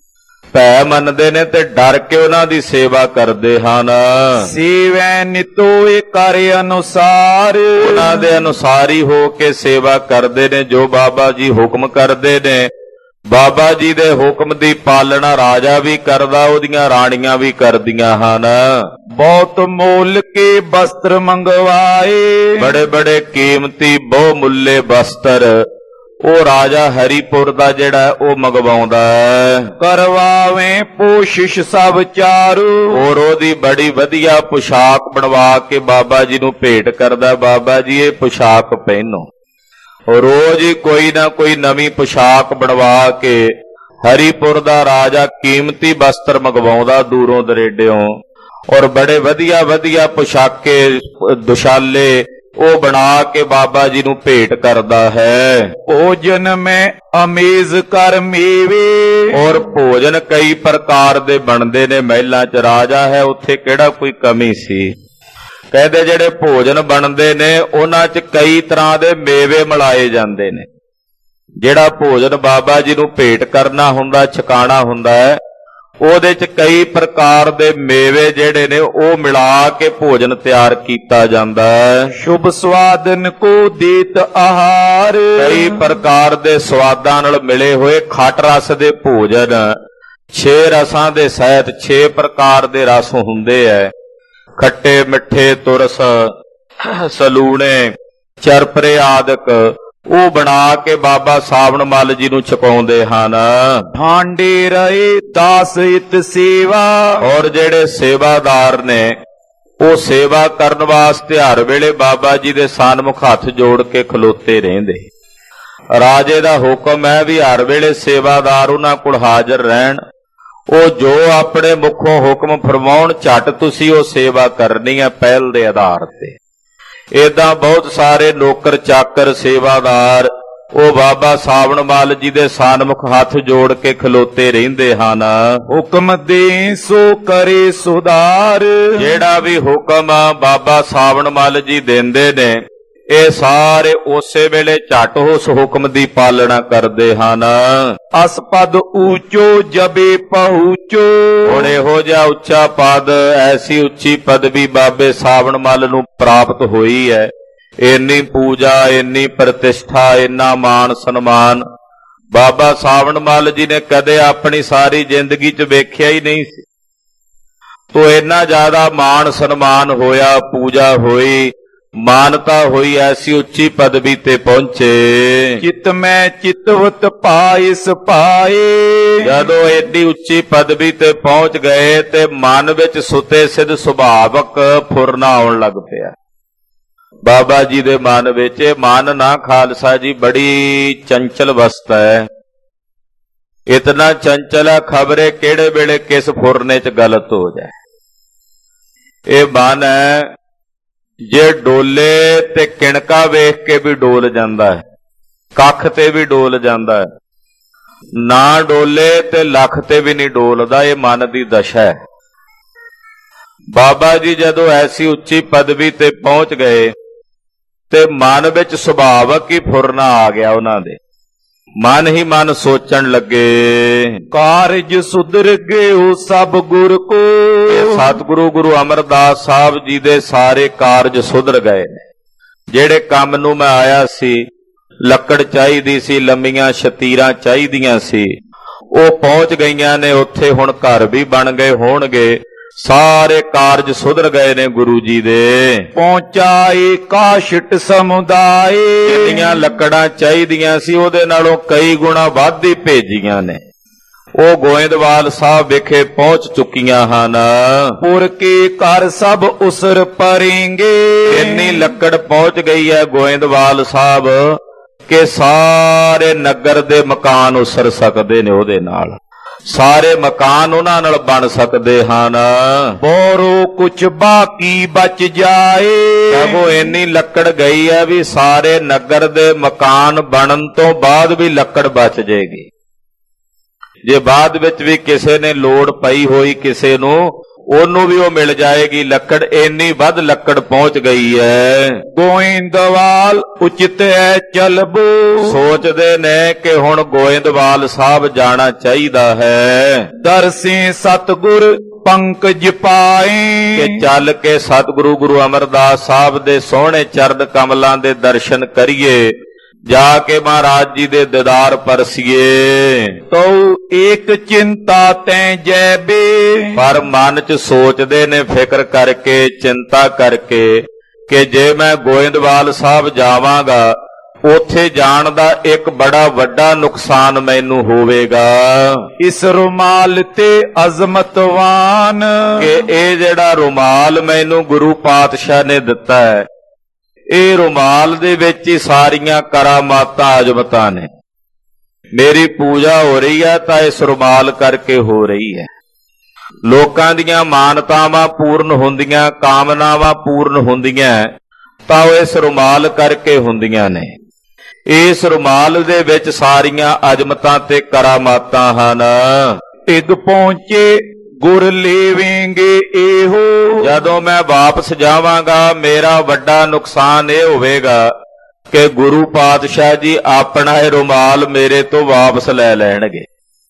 ਭੈ ਮੰਨਦੇ ਨੇ ਤੇ ਡਰ ਕੇ ਉਹਨਾਂ ਦੀ ਸੇਵਾ ਕਰਦੇ ਹਨ। ਸੇਵੈ ਨਿਤੋਏ ਕਰ ਅਨੁਸਾਰ, ਉਹਨਾਂ ਦੇ ਅਨੁਸਾਰ ਹੀ ਹੋ ਕੇ ਸੇਵਾ ਕਰਦੇ ਨੇ। ਜੋ ਬਾਬਾ ਜੀ ਹੁਕਮ ਕਰਦੇ ਨੇ, ਬਾਬਾ ਜੀ ਦੇ ਹੁਕਮ ਦੀ ਪਾਲਣਾ ਰਾਜਾ ਵੀ ਕਰਦਾ, ਉਹਦੀਆਂ ਰਾਣੀਆਂ ਵੀ ਕਰਦੀਆਂ ਹਨ। ਬਹੁਤ ਮੋਲ ਕੇ ਬਸਤਰ ਮੰਗਵਾਏ, ਬੜੇ ਬੜੇ ਕੀਮਤੀ ਬਹੁ ਮੁੱਲੇ ਬਸਤਰ ਉਹ ਰਾਜਾ ਹਰੀਪੁਰ ਦਾ ਜਿਹੜਾ ਉਹ ਮੰਗਵਾਉਂਦਾ ਹੈ। ਕਰਵਾਵੇਂ ਪੋਸ਼ਿਸ਼ ਸਭ ਚਾਰੂ, ਔਰ ਉਹਦੀ ਬੜੀ ਵਧੀਆ ਪੁਸ਼ਾਕ ਬਣਵਾ ਕੇ ਬਾਬਾ ਜੀ ਨੂੰ ਭੇਟ ਕਰਦਾ। ਬਾਬਾ ਜੀ ਇਹ ਪੁਸ਼ਾਕ ਪਹਿਨੋ। ਰੋਜ਼ ਹੀ ਕੋਈ ਨਾ ਕੋਈ ਨਵੀਂ ਪੁਸ਼ਾਕ ਬਣਵਾ ਕੇ ਹਰੀਪੁਰ ਦਾ ਰਾਜਾ ਕੀਮਤੀ ਬਸਤਰ ਮੰਗਵਾਉਂਦਾ ਦੂਰੋਂ ਦਰੇਡਿਓਂ, ਔਰ ਬੜੇ ਵਧੀਆ ਵਧੀਆ ਪੁਸ਼ਾਕੇ ਦੁਸ਼ਾਲੇ ਉਹ ਬਣਾ ਕੇ ਬਾਬਾ ਜੀ ਨੂੰ ਭੇਟ ਕਰਦਾ ਹੈ। ਭੋਜਨ ਮੈਂ ਅਮੇਜ਼ ਕਰ ਮੇਵੇ, ਔਰ ਭੋਜਨ ਕਈ ਪ੍ਰਕਾਰ ਦੇ ਬਣਦੇ ਨੇ। ਮਹਿਲਾਂ 'ਚ ਰਾਜਾ ਹੈ, ਉੱਥੇ ਕਿਹੜਾ ਕੋਈ ਕਮੀ ਸੀ। ਕਹਿੰਦੇ ਜਿਹੜੇ ਭੋਜਨ ਬਣਦੇ ਨੇ ਉਹਨਾਂ 'ਚ ਕਈ ਤਰ੍ਹਾਂ ਦੇ ਮੇਵੇ ਮਿਲਾਏ ਜਾਂਦੇ ਨੇ। ਜਿਹੜਾ ਭੋਜਨ ਬਾਬਾ ਜੀ ਨੂੰ ਭੇਟ ਕਰਨਾ ਹੁੰਦਾ, ਛਕਾਣਾ ਹੁੰਦਾ ਹੈ, ਉਹਦੇ 'ਚ ਕਈ ਪ੍ਰਕਾਰ ਦੇ ਮੇਵੇ ਜਿਹੜੇ ਨੇ ਉਹ ਮਿਲਾ ਕੇ ਭੋਜਨ ਤਿਆਰ ਕੀਤਾ ਜਾਂਦਾ ਹੈ। ਸ਼ੁਭ ਸਵਾਦਨ ਕੋ ਦੇਤ ਆਹਾਰ, ਕਈ ਪ੍ਰਕਾਰ ਦੇ ਸਵਾਦਾਂ ਨਾਲ ਮਿਲੇ ਹੋਏ ਖੱਟ ਰਸ ਦੇ ਭੋਜਨ। ਛੇ ਰਸਾਂ ਦੇ ਸਹਿਤ ਛੇ ਪ੍ਰਕਾਰ ਦੇ ਰਸ ਹੁੰਦੇ ਐ। ਖੱਟੇ ਮਿੱਠੇ ਤੁਰਸ ਸਲੂਣੇ ਚਰਪਰੇ ਆਦਿਕ ਉਹ ਬਣਾ ਕੇ ਬਾਬਾ ਸਾਵਣ ਮੱਲ ਜੀ ਨੂੰ ਛਕਾਉਂਦੇ ਹਨ। ਠਾਂਡੇ ਰਹੇ ਦਾਸ ਇਤ ਸੇਵਾ, ਔਰ ਜਿਹੜੇ ਸੇਵਾਦਾਰ ਨੇ ਉਹ ਸੇਵਾ ਕਰਨ ਵਾਸਤੇ ਹਰ ਵੇਲੇ ਬਾਬਾ ਜੀ ਦੇ ਸਨਮੁਖ ਹੱਥ ਜੋੜ ਕੇ ਖਲੋਤੇ ਰਹਿੰਦੇ। ਰਾਜੇ ਦਾ ਹੁਕਮ ਹੈ ਵੀ ਹਰ ਵੇਲੇ ਸੇਵਾਦਾਰ ਉਹਨਾਂ ਕੋਲ ਹਾਜ਼ਰ ਰਹਿਣ। ਉਹ ਜੋ ਆਪਣੇ ਮੁਖੋਂ ਹੁਕਮ ਫਰਮਾਉਣ ਝੱਟ ਤੁਸੀਂ ਉਹ ਸੇਵਾ ਕਰਨੀ ਹੈ ਪਹਿਲ ਦੇ ਆਧਾਰ ਤੇ। ਏਦਾਂ ਬਹੁਤ ਸਾਰੇ ਨੌਕਰ ਚਾਕਰ ਸੇਵਾਦਾਰ ਉਹ ਬਾਬਾ ਸਾਵਣ ਮੱਲ ਜੀ ਦੇ ਸਨਮੁਖ ਹੱਥ ਜੋੜ ਕੇ ਖਲੋਤੇ ਰਹਿੰਦੇ ਹਨ। ਹੁਕਮ ਦੇ ਸੋ ਕਰੇ ਸੁਧਾਰ, ਜਿਹੜਾ ਵੀ ਹੁਕਮ ਬਾਬਾ ਸਾਵਣ ਮੱਲ ਜੀ ਦਿੰਦੇ ਨੇ ਇਹ ਸਾਰੇ ਉਸੇ ਵੇਲੇ ਝੱਟ ਉਸ ਹੁਕਮ ਦੀ ਪਾਲਣਾ ਕਰਦੇ ਹਨ। ਅਸਪਦ ਊਚੋ ਜਬੇ ਪਹੁੰਚੋ, ਹੁਣ ਇਹੋ ਜਿਹਾ ਉੱਚਾ ਪਦ, ਐਸੀ ਉੱਚੀ ਪਦਵੀ ਬਾਬੇ ਸਾਵਣ ਮੱਲ ਨੂੰ ਪ੍ਰਾਪਤ ਹੋਈ ਹੈ। ਇੰਨੀ ਪੂਜਾ, ਇੰਨੀ ਪ੍ਰਤਿਸ਼ਠਾ, ਇੰਨਾ ਮਾਣ ਸਨਮਾਨ ਬਾਬਾ ਸਾਵਣ ਮੱਲ ਜੀ ਨੇ ਕਦੇ ਆਪਣੀ ਸਾਰੀ ਜ਼ਿੰਦਗੀ 'ਚ ਵੇਖਿਆ ਹੀ ਨਹੀਂ ਸੀ। ਤੋ ਇੰਨਾ ਜ਼ਿਆਦਾ ਮਾਣ ਸਨਮਾਨ ਹੋਇਆ, ਪੂਜਾ ਹੋਈ, ਮਾਨਤਾ ਹੋਈ, ਐਸੀ ਉੱਚੀ ਪਦਵੀ ਤੇ ਪਹੁੰਚੇ। ਚਿਤ ਮੈਂ ਚਿਤਵਤ ਪਾਇਸ ਪਾਏ, ਜਦੋਂ ਏਡੀ ਉੱਚੀ ਪਦਵੀ ਤੇ ਪਹੁੰਚ ਗਏ ਤੇ ਮਨ ਵਿੱਚ ਸੁਤੇ ਸਿੱਧ ਸੁਭਾਵਕ ਫੁਰਨਾ ਆਉਣ ਲੱਗ ਪਿਆ ਬਾਬਾ ਜੀ ਦੇ ਮਨ ਵਿੱਚ। ਇਹ ਮਨ ਨਾ ਖਾਲਸਾ ਜੀ ਬੜੀ ਚੰਚਲ ਵਸਤਾ ਹੈ। ਇਤਨਾ ਚੰਚਲ ਹੈ, ਖਬਰੇ ਕਿਹੜੇ ਵੇਲੇ ਕਿਸ ਫੁਰਨੇ 'ਚ ਗਲਤ ਹੋ ਜਾਏ। ਇਹ ਮਨ ਹੈ ਜੇ ਡੋਲੇ ਤੇ ਕਿਣਕਾ ਵੇਖ ਕੇ ਵੀ ਡੋਲ ਜਾਂਦਾ ਹੈ, ਕੱਖ ਤੇ ਵੀ ਡੋਲ ਜਾਂਦਾ ਹੈ, ਨਾ ਡੋਲੇ ਤੇ ਲੱਖ ਤੇ ਵੀ ਨਹੀਂ ਡੋਲਦਾ। ਇਹ ਮਨ ਦੀ ਦਸ਼ਾ ਹੈ। ਬਾਬਾ ਜੀ ਜਦੋਂ ਐਸੀ ਉੱਚੀ ਪਦਵੀ ਤੇ ਪਹੁੰਚ ਗਏ ਤੇ ਮਨ ਵਿੱਚ ਸੁਭਾਵਕ ਹੀ ਫੁਰਨਾ ਆ ਗਿਆ ਉਹਨਾਂ ਦੇ। ਮਨ ਹੀ ਮਨ ਸੋਚਣ ਲੱਗੇ, ਕਾਰਜ ਸੁਧਰ ਗਏ ਸਭ ਗੁਰ ਕੋ। ਸਤਿਗੁਰੂ ਗੁਰੂ ਅਮਰਦਾਸ ਸਾਹਿਬ ਜੀ ਦੇ ਸਾਰੇ ਕਾਰਜ ਸੁਧਰ ਗਏ ਨੇ। ਜਿਹੜੇ ਕੰਮ ਨੂੰ ਮੈਂ ਆਇਆ ਸੀ, ਲੱਕੜ ਚਾਹੀਦੀ ਸੀ, ਲੰਮੀਆਂ ਸ਼ਤੀਰਾਂ ਚਾਹੀਦੀਆਂ ਸੀ, ਉਹ ਪਹੁੰਚ ਗਈਆਂ ਨੇ ਉੱਥੇ। ਹੁਣ ਘਰ ਵੀ ਬਣ ਗਏ ਹੋਣਗੇ। ਸਾਰੇ ਕਾਰਜ ਸੁਧਰ ਗਏ ਨੇ ਗੁਰੂ ਜੀ ਦੇ। ਪਹੁੰਚਾਏ ਕਾਸ਼ਟ ਸਮੁਦਾਏ, ਜਿੰਨੀਆਂ ਲੱਕੜਾਂ ਚਾਹੀਦੀਆਂ ਸੀ ਉਹਦੇ ਨਾਲੋਂ ਕਈ ਗੁਣਾ ਵੱਧ ਹੀ ਭੇਜੀਆਂ ਨੇ। ਉਹ ਗੋਇੰਦਵਾਲ ਸਾਹਿਬ ਵਿਖੇ ਪਹੁੰਚ ਚੁੱਕੀਆਂ ਹਨ। ਪੁਰ ਕੇ ਘਰ ਸਭ ਉਸਰ ਪਰੇਂਗੇ, ਇੰਨੀ ਲੱਕੜ ਪਹੁੰਚ ਗਈ ਹੈ ਗੋਇੰਦਵਾਲ ਸਾਹਿਬ ਕਿ ਸਾਰੇ ਨਗਰ ਦੇ ਮਕਾਨ ਉਸਰ ਸਕਦੇ ਨੇ ਉਹਦੇ ਨਾਲ। ਸਾਰੇ ਮਕਾਨ ਉਹਨਾਂ ਨਾਲ ਬਣ ਸਕਦੇ ਹਨ। ਬੋਰੋ ਕੁਛ ਬਾਕੀ ਬਚ ਜਾਏ, ਸਗੋਂ ਇੰਨੀ ਲੱਕੜ ਗਈ ਹੈ ਵੀ ਸਾਰੇ ਨਗਰ ਦੇ ਮਕਾਨ ਬਣਨ ਤੋਂ ਬਾਅਦ ਵੀ ਲੱਕੜ ਬਚ ਜਾਏਗੀ। ਜੇ ਬਾਅਦ ਵਿੱਚ ਵੀ ਕਿਸੇ ਨੇ ਲੋੜ ਪਈ ਹੋਈ ਕਿਸੇ ਨੂੰ, ਉਹਨੂੰ ਵੀ ਉਹ ਮਿਲ ਜਾਏਗੀ ਲੱਕੜ। ਇੰਨੀ ਵੱਧ ਲੱਕੜ ਪਹੁੰਚ ਗਈ ਹੈ। ਗੋਇੰਦਵਾਲ ਉਚਿਤ ਹੈ ਚਲਬੋ, ਸੋਚਦੇ ਨੇ ਕਿ ਹੁਣ ਗੋਇੰਦਵਾਲ ਸਾਹਿਬ ਜਾਣਾ ਚਾਹੀਦਾ ਹੈ। ਦਰਸੇ ਸਤਿਗੁਰ ਪੰਕਜ ਪਾਏ, ਕਿ ਚੱਲ ਕੇ ਸਤਿਗੁਰੂ ਗੁਰੂ ਅਮਰਦਾਸ ਸਾਹਿਬ ਦੇ ਸੋਹਣੇ ਚਰਨ ਕਮਲਾਂ ਦੇ ਦਰਸ਼ਨ ਕਰੀਏ, ਜਾ ਕੇ ਮਹਾਰਾਜ ਜੀ ਦੇ ਦੀਦਾਰ ਪਰਸੀਏ। ਤੋ ਏਕ ਚਿੰਤਾ ਤੈ ਜੈਬੇ, ਪਰ ਮਨ ਚ ਸੋਚਦੇ ਨੇ ਫਿਕਰ ਕਰਕੇ, ਚਿੰਤਾ ਕਰਕੇ ਕਿ ਜੇ ਮੈਂ ਗੋਇੰਦਵਾਲ ਸਾਹਿਬ ਜਾਵਾਂਗਾ, ਉੱਥੇ ਜਾਣ ਦਾ ਇੱਕ ਬੜਾ ਵੱਡਾ ਨੁਕਸਾਨ ਮੈਨੂੰ ਹੋਵੇਗਾ। ਇਸ ਰੁਮਾਲ ਤੇ ਅਜ਼ਮਤਵਾਨ, ਕਿ ਇਹ ਜਿਹੜਾ ਰੁਮਾਲ ਮੈਨੂੰ ਗੁਰੂ ਪਾਤਸ਼ਾਹ ਨੇ ਦਿੱਤਾ ਹੈ, ਇਹ ਰੁਮਾਲ ਦੇ ਵਿੱਚ ਹੀ ਸਾਰੀਆਂ ਕਰਾਮਾਤਾਂ ਅਜਮਤਾਂ ਨੇ। ਮੇਰੀ ਪੂਜਾ ਹੋ ਰਹੀ ਹੈ ਤਾਂ ਇਸ ਰੁਮਾਲ ਕਰਕੇ ਹੋ ਰਹੀ ਹੈ। ਲੋਕਾਂ ਦੀਆਂ ਮਾਨਤਾਵਾਂ ਪੂਰਨ ਹੁੰਦੀਆਂ, ਕਾਮਨਾਵਾਂ ਪੂਰਨ ਹੁੰਦੀਆਂ ਤਾਂ ਉਹ ਇਸ ਰੁਮਾਲ ਕਰਕੇ ਹੁੰਦੀਆਂ ਨੇ। ਇਸ ਰੁਮਾਲ ਦੇ ਵਿੱਚ ਸਾਰੀਆਂ ਅਜਮਤਾਂ ਤੇ ਕਰਾਮਾਤਾਂ ਹਨ। ਟਿਗ ਪਹੁੰਚੇ ਗੁਰ ਲੇਵੇਂਗੇ ਇਹੋ, ਜਦੋਂ ਮੈਂ ਵਾਪਸ ਜਾਵਾਂਗਾ ਮੇਰਾ ਵੱਡਾ ਨੁਕਸਾਨ ਇਹ ਹੋਵੇਗਾ ਕਿ ਗੁਰੂ ਪਾਤਸ਼ਾਹ ਜੀ ਆਪਣਾ ਇਹ ਰੁਮਾਲ ਮੇਰੇ ਤੋਂ ਵਾਪਸ ਲੈ ਲੈਣਗੇ।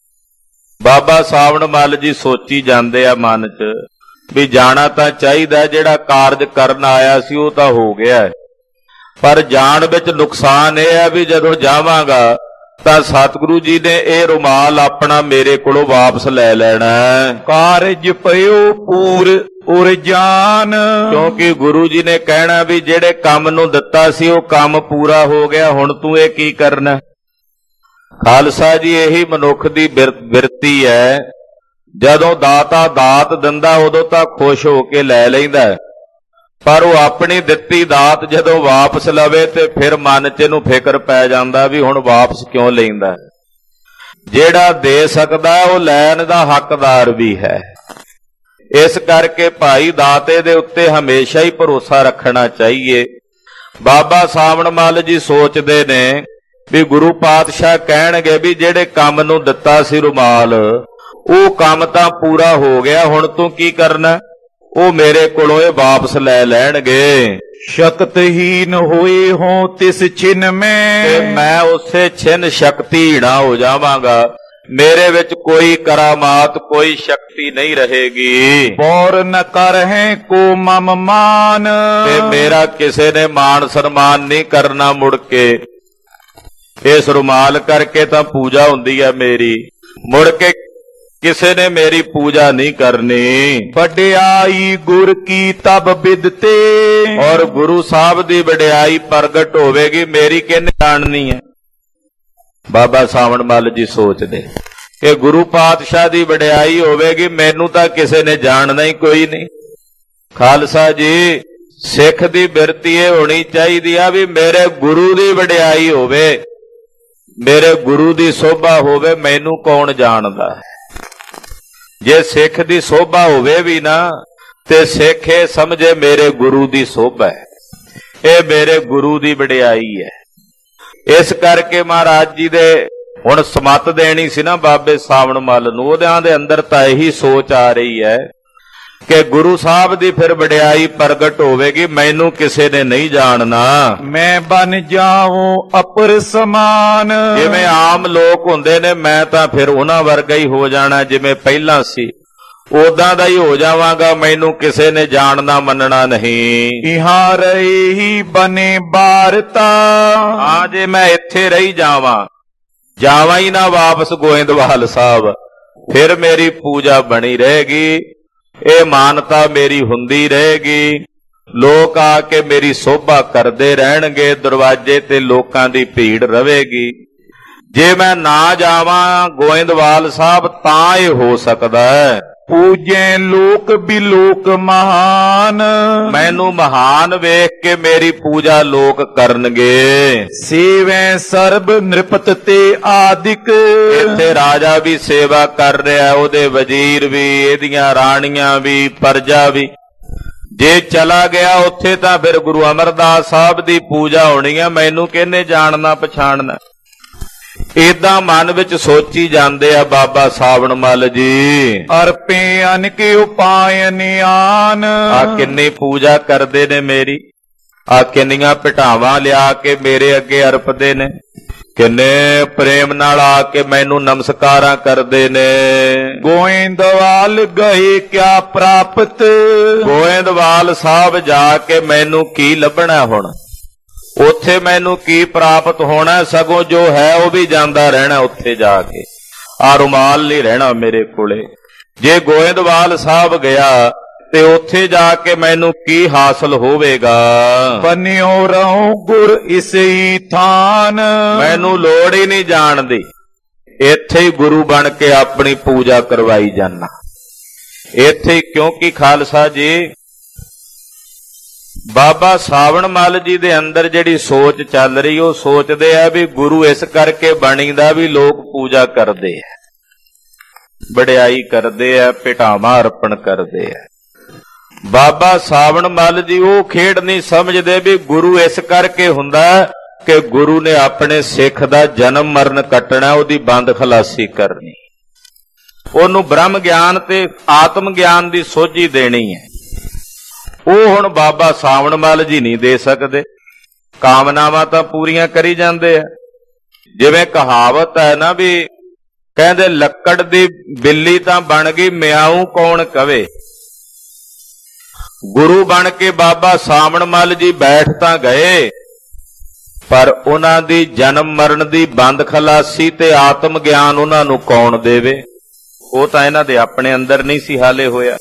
ਬਾਬਾ ਸਾਵਣ ਮੱਲ ਜੀ ਸੋਚੀ ਜਾਂਦੇ ਆ ਮਨ 'ਚ ਵੀ ਜਾਣਾ ਤਾਂ ਚਾਹੀਦਾ, ਜਿਹੜਾ ਕਾਰਜ ਕਰਨ ਆਇਆ ਸੀ ਉਹ ਤਾਂ ਹੋ ਗਿਆ, ਪਰ ਜਾਣ ਵਿੱਚ ਨੁਕਸਾਨ ਇਹ ਹੈ ਵੀ ਜਦੋਂ ਜਾਵਾਂਗਾ ਤਾਂ ਸਤਿਗੁਰੂ ਜੀ ਨੇ ਇਹ ਰੁਮਾਲ ਆਪਣਾ ਮੇਰੇ ਕੋਲੋਂ ਵਾਪਸ ਲੈ ਲੈਣਾ। ਕਾਰਜ ਪਇਓ ਪੂਰ ਉਰਜਾਨ, ਕਿਉਂਕਿ ਗੁਰੂ ਜੀ ਨੇ ਕਹਿਣਾ ਵੀ ਜਿਹੜੇ ਕੰਮ ਨੂੰ ਦਿੱਤਾ ਸੀ ਉਹ ਕੰਮ ਪੂਰਾ ਹੋ ਗਿਆ, ਹੁਣ ਤੂੰ ਇਹ ਕੀ ਕਰਨਾ। ਖਾਲਸਾ ਜੀ ਇਹੀ ਮਨੁੱਖ ਦੀ ਬਿਰਤੀ ਹੈ। ਜਦੋਂ ਦਾਤਾ ਦਾਤ ਦਿੰਦਾ ਉਦੋਂ ਤਾਂ ਖੁਸ਼ ਹੋ ਕੇ ਲੈ ਲੈਂਦਾ, ਪਰ ਉਹ ਆਪਣੀ ਦਿੱਤੀ ਦਾਤ ਜਦੋਂ ਵਾਪਸ ਲਵੇ ਤੇ ਫਿਰ ਮਨ 'ਚ ਇਹਨੂੰ ਫਿਕਰ ਪੈ ਜਾਂਦਾ ਵੀ ਹੁਣ ਵਾਪਸ ਕਿਉਂ ਲੈਂਦਾ। ਜਿਹੜਾ ਦੇ ਸਕਦਾ ਉਹ ਲੈਣ ਦਾ ਹੱਕਦਾਰ ਵੀ ਹੈ। ਇਸ ਕਰਕੇ ਭਾਈ ਦਾਤੇ ਦੇ ਉੱਤੇ ਹਮੇਸ਼ਾ ਹੀ ਭਰੋਸਾ ਰੱਖਣਾ ਚਾਹੀਏ। ਬਾਬਾ ਸਾਵਣ ਮੱਲ ਜੀ ਸੋਚਦੇ ਨੇ ਵੀ ਗੁਰੂ ਪਾਤਸ਼ਾਹ ਕਹਿਣਗੇ ਵੀ ਜਿਹੜੇ ਕੰਮ ਨੂੰ ਦਿੱਤਾ ਸੀ ਰੁਮਾਲ, ਉਹ ਕੰਮ ਤਾਂ ਪੂਰਾ ਹੋ ਗਿਆ, ਹੁਣ ਤੂੰ ਕੀ ਕਰਨਾ। ਉਹ ਮੇਰੇ ਕੋਲੋਂ ਇਹ ਵਾਪਸ ਲੈ ਲੈਣਗੇ। ਸ਼ਕਤਹੀਨ ਹੋਏ ਹੋ ਤਿਸ ਛਿਨ ਮੈਂ, ਤੇ ਮੈਂ ਉਸੇ ਛਿਨ ਸ਼ਕਤੀਹੀਣਾ ਹੋ ਜਾਵਾਂਗਾ, ਮੇਰੇ ਵਿੱਚ ਕੋਈ ਕਰਾਮਾਤ ਕੋਈ ਸ਼ਕਤੀ ਨਹੀਂ ਰਹੇਗੀ। ਪੌਰ ਨ ਕਰ ਹੈ ਕੋ ਮਮ ਮਾਨ, ਤੇ ਮੇਰਾ ਕਿਸੇ ਨੇ ਮਾਣ ਸਨਮਾਨ ਨਹੀਂ ਕਰਨਾ ਮੁੜ ਕੇ। ਇਸ ਰੁਮਾਲ ਕਰਕੇ ਤਾਂ ਪੂਜਾ ਹੁੰਦੀ ਹੈ ਮੇਰੀ, ਮੁੜ ਕੇ ਕਿਸੇ ਨੇ ਮੇਰੀ ਪੂਜਾ ਨਹੀਂ ਕਰਨੀ। ਵਡਿਆਈ ਗੁਰ ਕੀ ਤਬ ਬਿਦਤੇ, ਔਰ ਗੁਰੂ ਸਾਹਿਬ ਦੀ ਵਡਿਆਈ ਪ੍ਰਗਟ ਹੋਵੇਗੀ, ਮੇਰੀ ਕਿਹਨੇ ਜਾਣਨੀ ਹੈ। ਬਾਬਾ ਸਾਵਣ ਮੱਲ ਜੀ ਸੋਚਦੇ ਕਿ ਗੁਰੂ ਪਾਤਸ਼ਾਹ ਦੀ ਵਡਿਆਈ ਹੋਵੇਗੀ, ਮੈਨੂੰ ਤਾਂ ਕਿਸੇ ਨੇ ਜਾਣਨਾ ਹੀ ਕੋਈ ਨਹੀਂ। ਖਾਲਸਾ ਜੀ ਸਿੱਖ ਦੀ ਬਿਰਤੀ ਇਹ ਹੋਣੀ ਚਾਹੀਦੀ ਆ ਵੀ ਮੇਰੇ ਗੁਰੂ ਦੀ ਵਡਿਆਈ ਹੋਵੇ, ਮੇਰੇ ਗੁਰੂ ਦੀ ਸੋਭਾ ਹੋਵੇ, ਮੈਨੂੰ ਕੌਣ ਜਾਣਦਾ ਹੈ। ਜੇ ਸਿੱਖ ਦੀ ਸੋਭਾ ਹੋਵੇ ਵੀ ਨਾ ਤੇ ਸਿੱਖ ਇਹ ਸਮਝੇ ਮੇਰੇ ਗੁਰੂ ਦੀ ਸੋਭਾ ਹੈ, ਇਹ ਮੇਰੇ ਗੁਰੂ ਦੀ ਵਡਿਆਈ ਹੈ। ਇਸ ਕਰਕੇ ਮਹਾਰਾਜ ਜੀ ਦੇ ਹੁਣ ਸਮੱਤ ਦੇਣੀ ਸੀ ਨਾ ਬਾਬੇ ਸਾਵਣ ਮੱਲ ਨੂੰ, ਉਹਦਿਆਂ ਦੇ ਅੰਦਰ ਤਾਂ ਇਹੀ ਸੋਚ ਆ ਰਹੀ ਹੈ ਕਿ ਗੁਰੂ ਸਾਹਿਬ ਦੀ ਫਿਰ ਵਡਿਆਈ ਪ੍ਰਗਟ ਹੋਵੇਗੀ, ਮੈਨੂੰ ਕਿਸੇ ਨੇ ਨਹੀਂ ਜਾਣਨਾ। ਮੈਂ ਬਨ ਜਾਵਾਂ ਅਪਰ ਸਮਾਨ, ਜਿਵੇਂ ਆਮ ਲੋਕ ਹੁੰਦੇ ਨੇ ਮੈਂ ਤਾਂ ਫਿਰ ਉਹਨਾਂ ਵਰਗਾ ਹੀ ਹੋ ਜਾਣਾ, ਜਿਵੇਂ ਪਹਿਲਾਂ ਸੀ ਉਦਾਂ ਦਾ ਹੀ ਹੋ ਜਾਵਾਂਗਾ, ਮੈਨੂੰ ਕਿਸੇ ਨੇ ਜਾਣਨਾ ਮੰਨਣਾ ਨਹੀਂ। ਇਹਾਂ ਰਹੀ ਹੀ ਬਨੇ ਬਾਰਤਾ, ਹਾਂ ਜੇ ਮੈਂ ਇੱਥੇ ਰਹੀ ਜਾਵਾਂ, ਜਾਵਾਂ ਹੀ ਨਾ ਵਾਪਸ ਗੋਇੰਦਵਾਲ ਸਾਹਿਬ, ਫਿਰ ਮੇਰੀ ਪੂਜਾ ਬਣੀ ਰਹੇਗੀ, ਇਹ ਮਾਨਤਾ ਮੇਰੀ ਹੁੰਦੀ ਰਹੇਗੀ, ਲੋਕ ਆ ਕੇ ਮੇਰੀ ਸੋਭਾ ਕਰਦੇ ਰਹਿਣਗੇ, ਦਰਵਾਜ਼ੇ ਤੇ ਲੋਕਾਂ ਦੀ ਭੀੜ ਰਹੇਗੀ। ਜੇ ਮੈਂ ਨਾ ਜਾਵਾਂ ਗੋਇੰਦਵਾਲ ਸਾਹਿਬ ਤਾਂ ਇਹ ਹੋ ਸਕਦਾ ਹੈ। ਪੂਜੇ ਲੋਕ ਵੀ ਲੋਕ ਮਹਾਨ, ਮੈਨੂੰ ਮਹਾਨ ਵੇਖ ਕੇ ਮੇਰੀ ਪੂਜਾ ਲੋਕ ਕਰਨਗੇ। ਸੇਵੈ ਸਰਬ ਨਿਰਪਤ ਤੇ ਆਦਿਕ, ਇੱਥੇ ਰਾਜਾ ਵੀ ਸੇਵਾ ਕਰ ਰਿਹਾ, ਉਹਦੇ ਵਜ਼ੀਰ ਵੀ, ਇਹਦੀਆਂ ਰਾਣੀਆਂ ਵੀ, ਪਰਜਾ ਵੀ। ਜੇ ਚਲਾ ਗਿਆ ਉੱਥੇ ਤਾਂ ਫਿਰ ਗੁਰੂ ਅਮਰਦਾਸ ਸਾਹਿਬ ਦੀ ਪੂਜਾ ਹੋਣੀ ਹੈ, ਮੈਨੂੰ ਕਿਹਨੇ ਜਾਣਨਾ ਪਛਾਣਨਾ। ਏਦਾਂ ਮਨ ਵਿੱਚ ਸੋਚੀ ਜਾਂਦੇ ਆ ਬਾਬਾ ਸਾਵਣ ਮੱਲ ਜੀ। ਅਰਪੇ ਅਨਕ ਉਪਾਇ ਨਿਆਨ, ਆ ਕਿੰਨੀ ਪੂਜਾ ਕਰਦੇ ਨੇ ਮੇਰੀ, ਆ ਕਿੰਨੀਆਂ ਭਟਾਵਾਂ ਲਿਆ ਕੇ ਮੇਰੇ ਅੱਗੇ ਅਰਪਦੇ ਨੇ, ਕਿੰਨੇ ਪ੍ਰੇਮ ਨਾਲ ਆ ਕੇ ਮੈਨੂੰ ਨਮਸਕਾਰਾਂ ਕਰਦੇ ਨੇ। ਗੋਇੰਦਵਾਲ ਗਏ ਕਿਆ ਪ੍ਰਾਪਤ, ਗੋਇੰਦਵਾਲ ਸਾਹਿਬ ਜਾ ਕੇ ਮੈਨੂੰ ਕੀ ਲੱਭਣਾ ਹੁਣ, ਉੱਥੇ ਮੈਨੂੰ ਕੀ ਪ੍ਰਾਪਤ ਹੋਣਾ, ਸਗੋਂ ਜੋ ਹੈ ਉਹ ਵੀ ਜਾਂਦਾ ਰਹਿਣਾ ਉੱਥੇ ਜਾ ਕੇ, ਆ ਰੁਮਾਲ ਨਹੀਂ ਰਹਿਣਾ ਮੇਰੇ ਕੋਲੇ। ਜੇ ਗੋਇੰਦਵਾਲ ਸਾਹਿਬ ਗਿਆ ਤੇ ਉੱਥੇ ਜਾ ਕੇ ਮੈਨੂੰ ਕੀ ਹਾਸਲ ਹੋਵੇਗਾ। ਪੰਨਿਓ ਰਹੂੰ ਗੁਰ ਇਸਈ ਥਾਨ, ਮੈਨੂੰ ਲੋੜ ਹੀ ਨਹੀਂ ਜਾਣ ਦੀ, ਇੱਥੇ ਹੀ ਗੁਰੂ ਬਣ ਕੇ ਆਪਣੀ ਪੂਜਾ ਕਰਵਾਈ ਜਾਨਾ ਇੱਥੇ। ਕਿਉਂਕਿ ਖਾਲਸਾ ਜੀ ਬਾਬਾ ਸਾਵਣ ਮੱਲ ਜੀ ਦੇ ਅੰਦਰ ਜਿਹੜੀ ਸੋਚ ਚੱਲ ਰਹੀ, ਉਹ ਸੋਚਦੇ ਆ ਵੀ ਗੁਰੂ ਇਸ ਕਰਕੇ ਬਣੀਦਾ ਵੀ ਲੋਕ ਪੂਜਾ ਕਰਦੇ ਆ, ਵਡਿਆਈ ਕਰਦੇ ਆ, ਭਟਾਵਾਂ ਅਰਪਣ ਕਰਦੇ ਆ। ਬਾਬਾ ਸਾਵਣ ਮੱਲ ਜੀ ਉਹ ਖੇਡ ਨਹੀਂ ਸਮਝਦੇ ਵੀ ਗੁਰੂ ਇਸ ਕਰਕੇ ਹੁੰਦਾ ਕਿ ਗੁਰੂ ਨੇ ਆਪਣੇ ਸਿੱਖ ਦਾ ਜਨਮ ਮਰਨ ਕੱਟਣਾ, ਉਹਦੀ ਬੰਦ ਖਲਾਸੀ ਕਰਨੀ, ਉਹਨੂੰ ਬ੍ਰਹਮ ਗਿਆਨ ਤੇ ਆਤਮ ਗਿਆਨ ਦੀ ਸੋਝੀ ਦੇਣੀ ਹੈ। ਉਹ ਹੁਣ ਬਾਬਾ ਸਾਵਣ ਮੱਲ ਜੀ ਨਹੀਂ ਦੇ ਸਕਦੇ। ਕਾਮਨਾਵਾਂ ਤਾਂ ਪੂਰੀਆਂ ਕਰੀ ਜਾਂਦੇ ਆ, ਜਿਵੇਂ ਕਹਾਵਤ ਹੈ ਨਾ ਵੀ ਕਹਿੰਦੇ ਲੱਕੜ ਦੀ ਬਿੱਲੀ ਤਾਂ ਬਣ ਗਈ, ਮਿਆਊ ਕੌਣ ਕਵੇ। ਗੁਰੂ ਬਣ ਕੇ ਬਾਬਾ ਸਾਵਣ ਮੱਲ ਜੀ ਬੈਠ ਤਾਂ ਗਏ, ਪਰ ਉਹਨਾਂ ਦੀ ਜਨਮ ਮਰਨ ਦੀ ਬੰਦ ਖਲਾਸੀ ਤੇ ਆਤਮ ਗਿਆਨ ਉਹਨਾਂ ਨੂੰ ਕੌਣ ਦੇਵੇ। ਉਹ ਤਾਂ ਇਹਨਾਂ ਦੇ ਆਪਣੇ ਅੰਦਰ ਨਹੀਂ ਸੀ ਹਾਲੇ ਹੋਇਆ।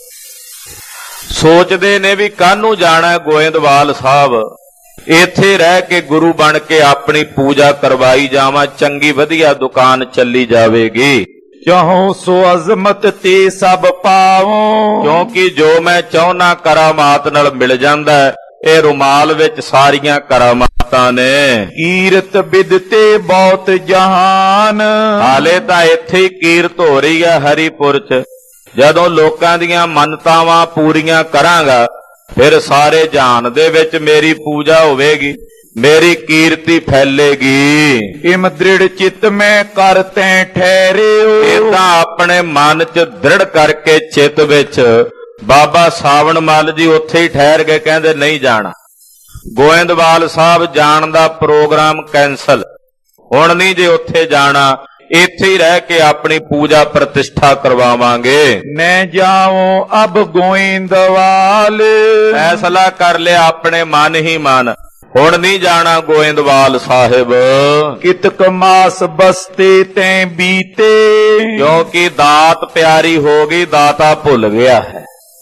ਸੋਚਦੇ ਨੇ ਵੀ ਕਾਹਨੂੰ ਜਾਣਾ ਗੋਇੰਦਵਾਲ ਸਾਹਿਬ, ਇੱਥੇ ਰਹਿ ਕੇ ਗੁਰੂ ਬਣ ਕੇ ਆਪਣੀ ਪੂਜਾ ਕਰਵਾਈ ਜਾਵਾਂ, ਚੰਗੀ ਵਧੀਆ ਦੁਕਾਨ ਚੱਲੀ ਜਾਵੇਗੀ। ਚਾਹੋ ਸੋ ਅਜ਼ਮਤ ਤੇ ਸਭ ਪਾਵੋ, ਕਿਉਂਕਿ ਜੋ ਮੈਂ ਚਾਹੁੰਨਾ ਕਰਾਮਾਤ ਨਾਲ ਮਿਲ ਜਾਂਦਾ। ਇਹ ਰੁਮਾਲ ਵਿੱਚ ਸਾਰੀਆਂ ਕਰਾਮਾਤਾਂ ਨੇ। ਕੀਰਤ ਬਿਦਤੇ ਬਹੁਤ ਜਹਾਨ, ਹਾਲੇ ਤਾਂ ਇੱਥੇ ਹੀ ਕੀਰਤ ਹੋ ਰਹੀ ਹੈ ਹਰੀਪੁਰ ਚ। ਜਦੋਂ ਲੋਕਾਂ ਦੀਆਂ ਮੰਨਤਾਵਾਂ ਪੂਰੀਆਂ ਕਰਾਂਗਾ, ਫਿਰ ਸਾਰੇ ਜਹਾਨ ਦੇ ਵਿੱਚ ਮੇਰੀ ਪੂਜਾ ਹੋਵੇਗੀ, ਮੇਰੀ ਕੀਰਤੀ ਫੈਲੇਗੀ। ਇਮ ਦ੍ਰਿੜ ਚਿੱਤ ਮੈਂ ਕਰ ਤੈਂ ਠਹਿਰਿਓ, ਏਦਾਂ ਆਪਣੇ ਮਨ ਚ ਦ੍ਰਿੜ ਕਰਕੇ ਚਿੱਤ ਵਿੱਚ ਬਾਬਾ ਸਾਵਣ ਮੱਲ ਜੀ ਉੱਥੇ ਹੀ ਠਹਿਰ ਗਏ, ਕਹਿੰਦੇ ਨਹੀਂ ਜਾਣਾ। ਗੋਇੰਦਵਾਲ ਸਾਹਿਬ ਜਾਣ ਦਾ ਪ੍ਰੋਗਰਾਮ ਕੈਂਸਲ, ਹੁਣ ਨਹੀਂ ਜੇ ਉੱਥੇ ਜਾਣਾ, ਇੱਥੇ ਹੀ ਰਹਿ ਕੇ ਆਪਣੀ ਪੂਜਾ ਪ੍ਰਤਿਸ਼ਠਾ ਕਰਵਾਵਾਂਗੇ। ਮੈਂ ਜਾਵਾਂ ਅਬ ਗੋਇੰਦਵਾਲ, ਫੈਸਲਾ ਕਰ ਲਿਆ ਆਪਣੇ ਮਨ ਹੀ ਮਨ, ਹੁਣ ਨਹੀਂ ਜਾਣਾ ਗੋਇੰਦਵਾਲ ਸਾਹਿਬ। ਕਿਤਕ ਮਾਸ ਬਸਤੇ ਤੈਂ ਬੀਤੇ, ਕਿਉਂਕਿ ਦਾਤ ਪਿਆਰੀ ਹੋ ਗਈ, ਦਾਤਾ ਭੁੱਲ ਗਿਆ ਹੈ।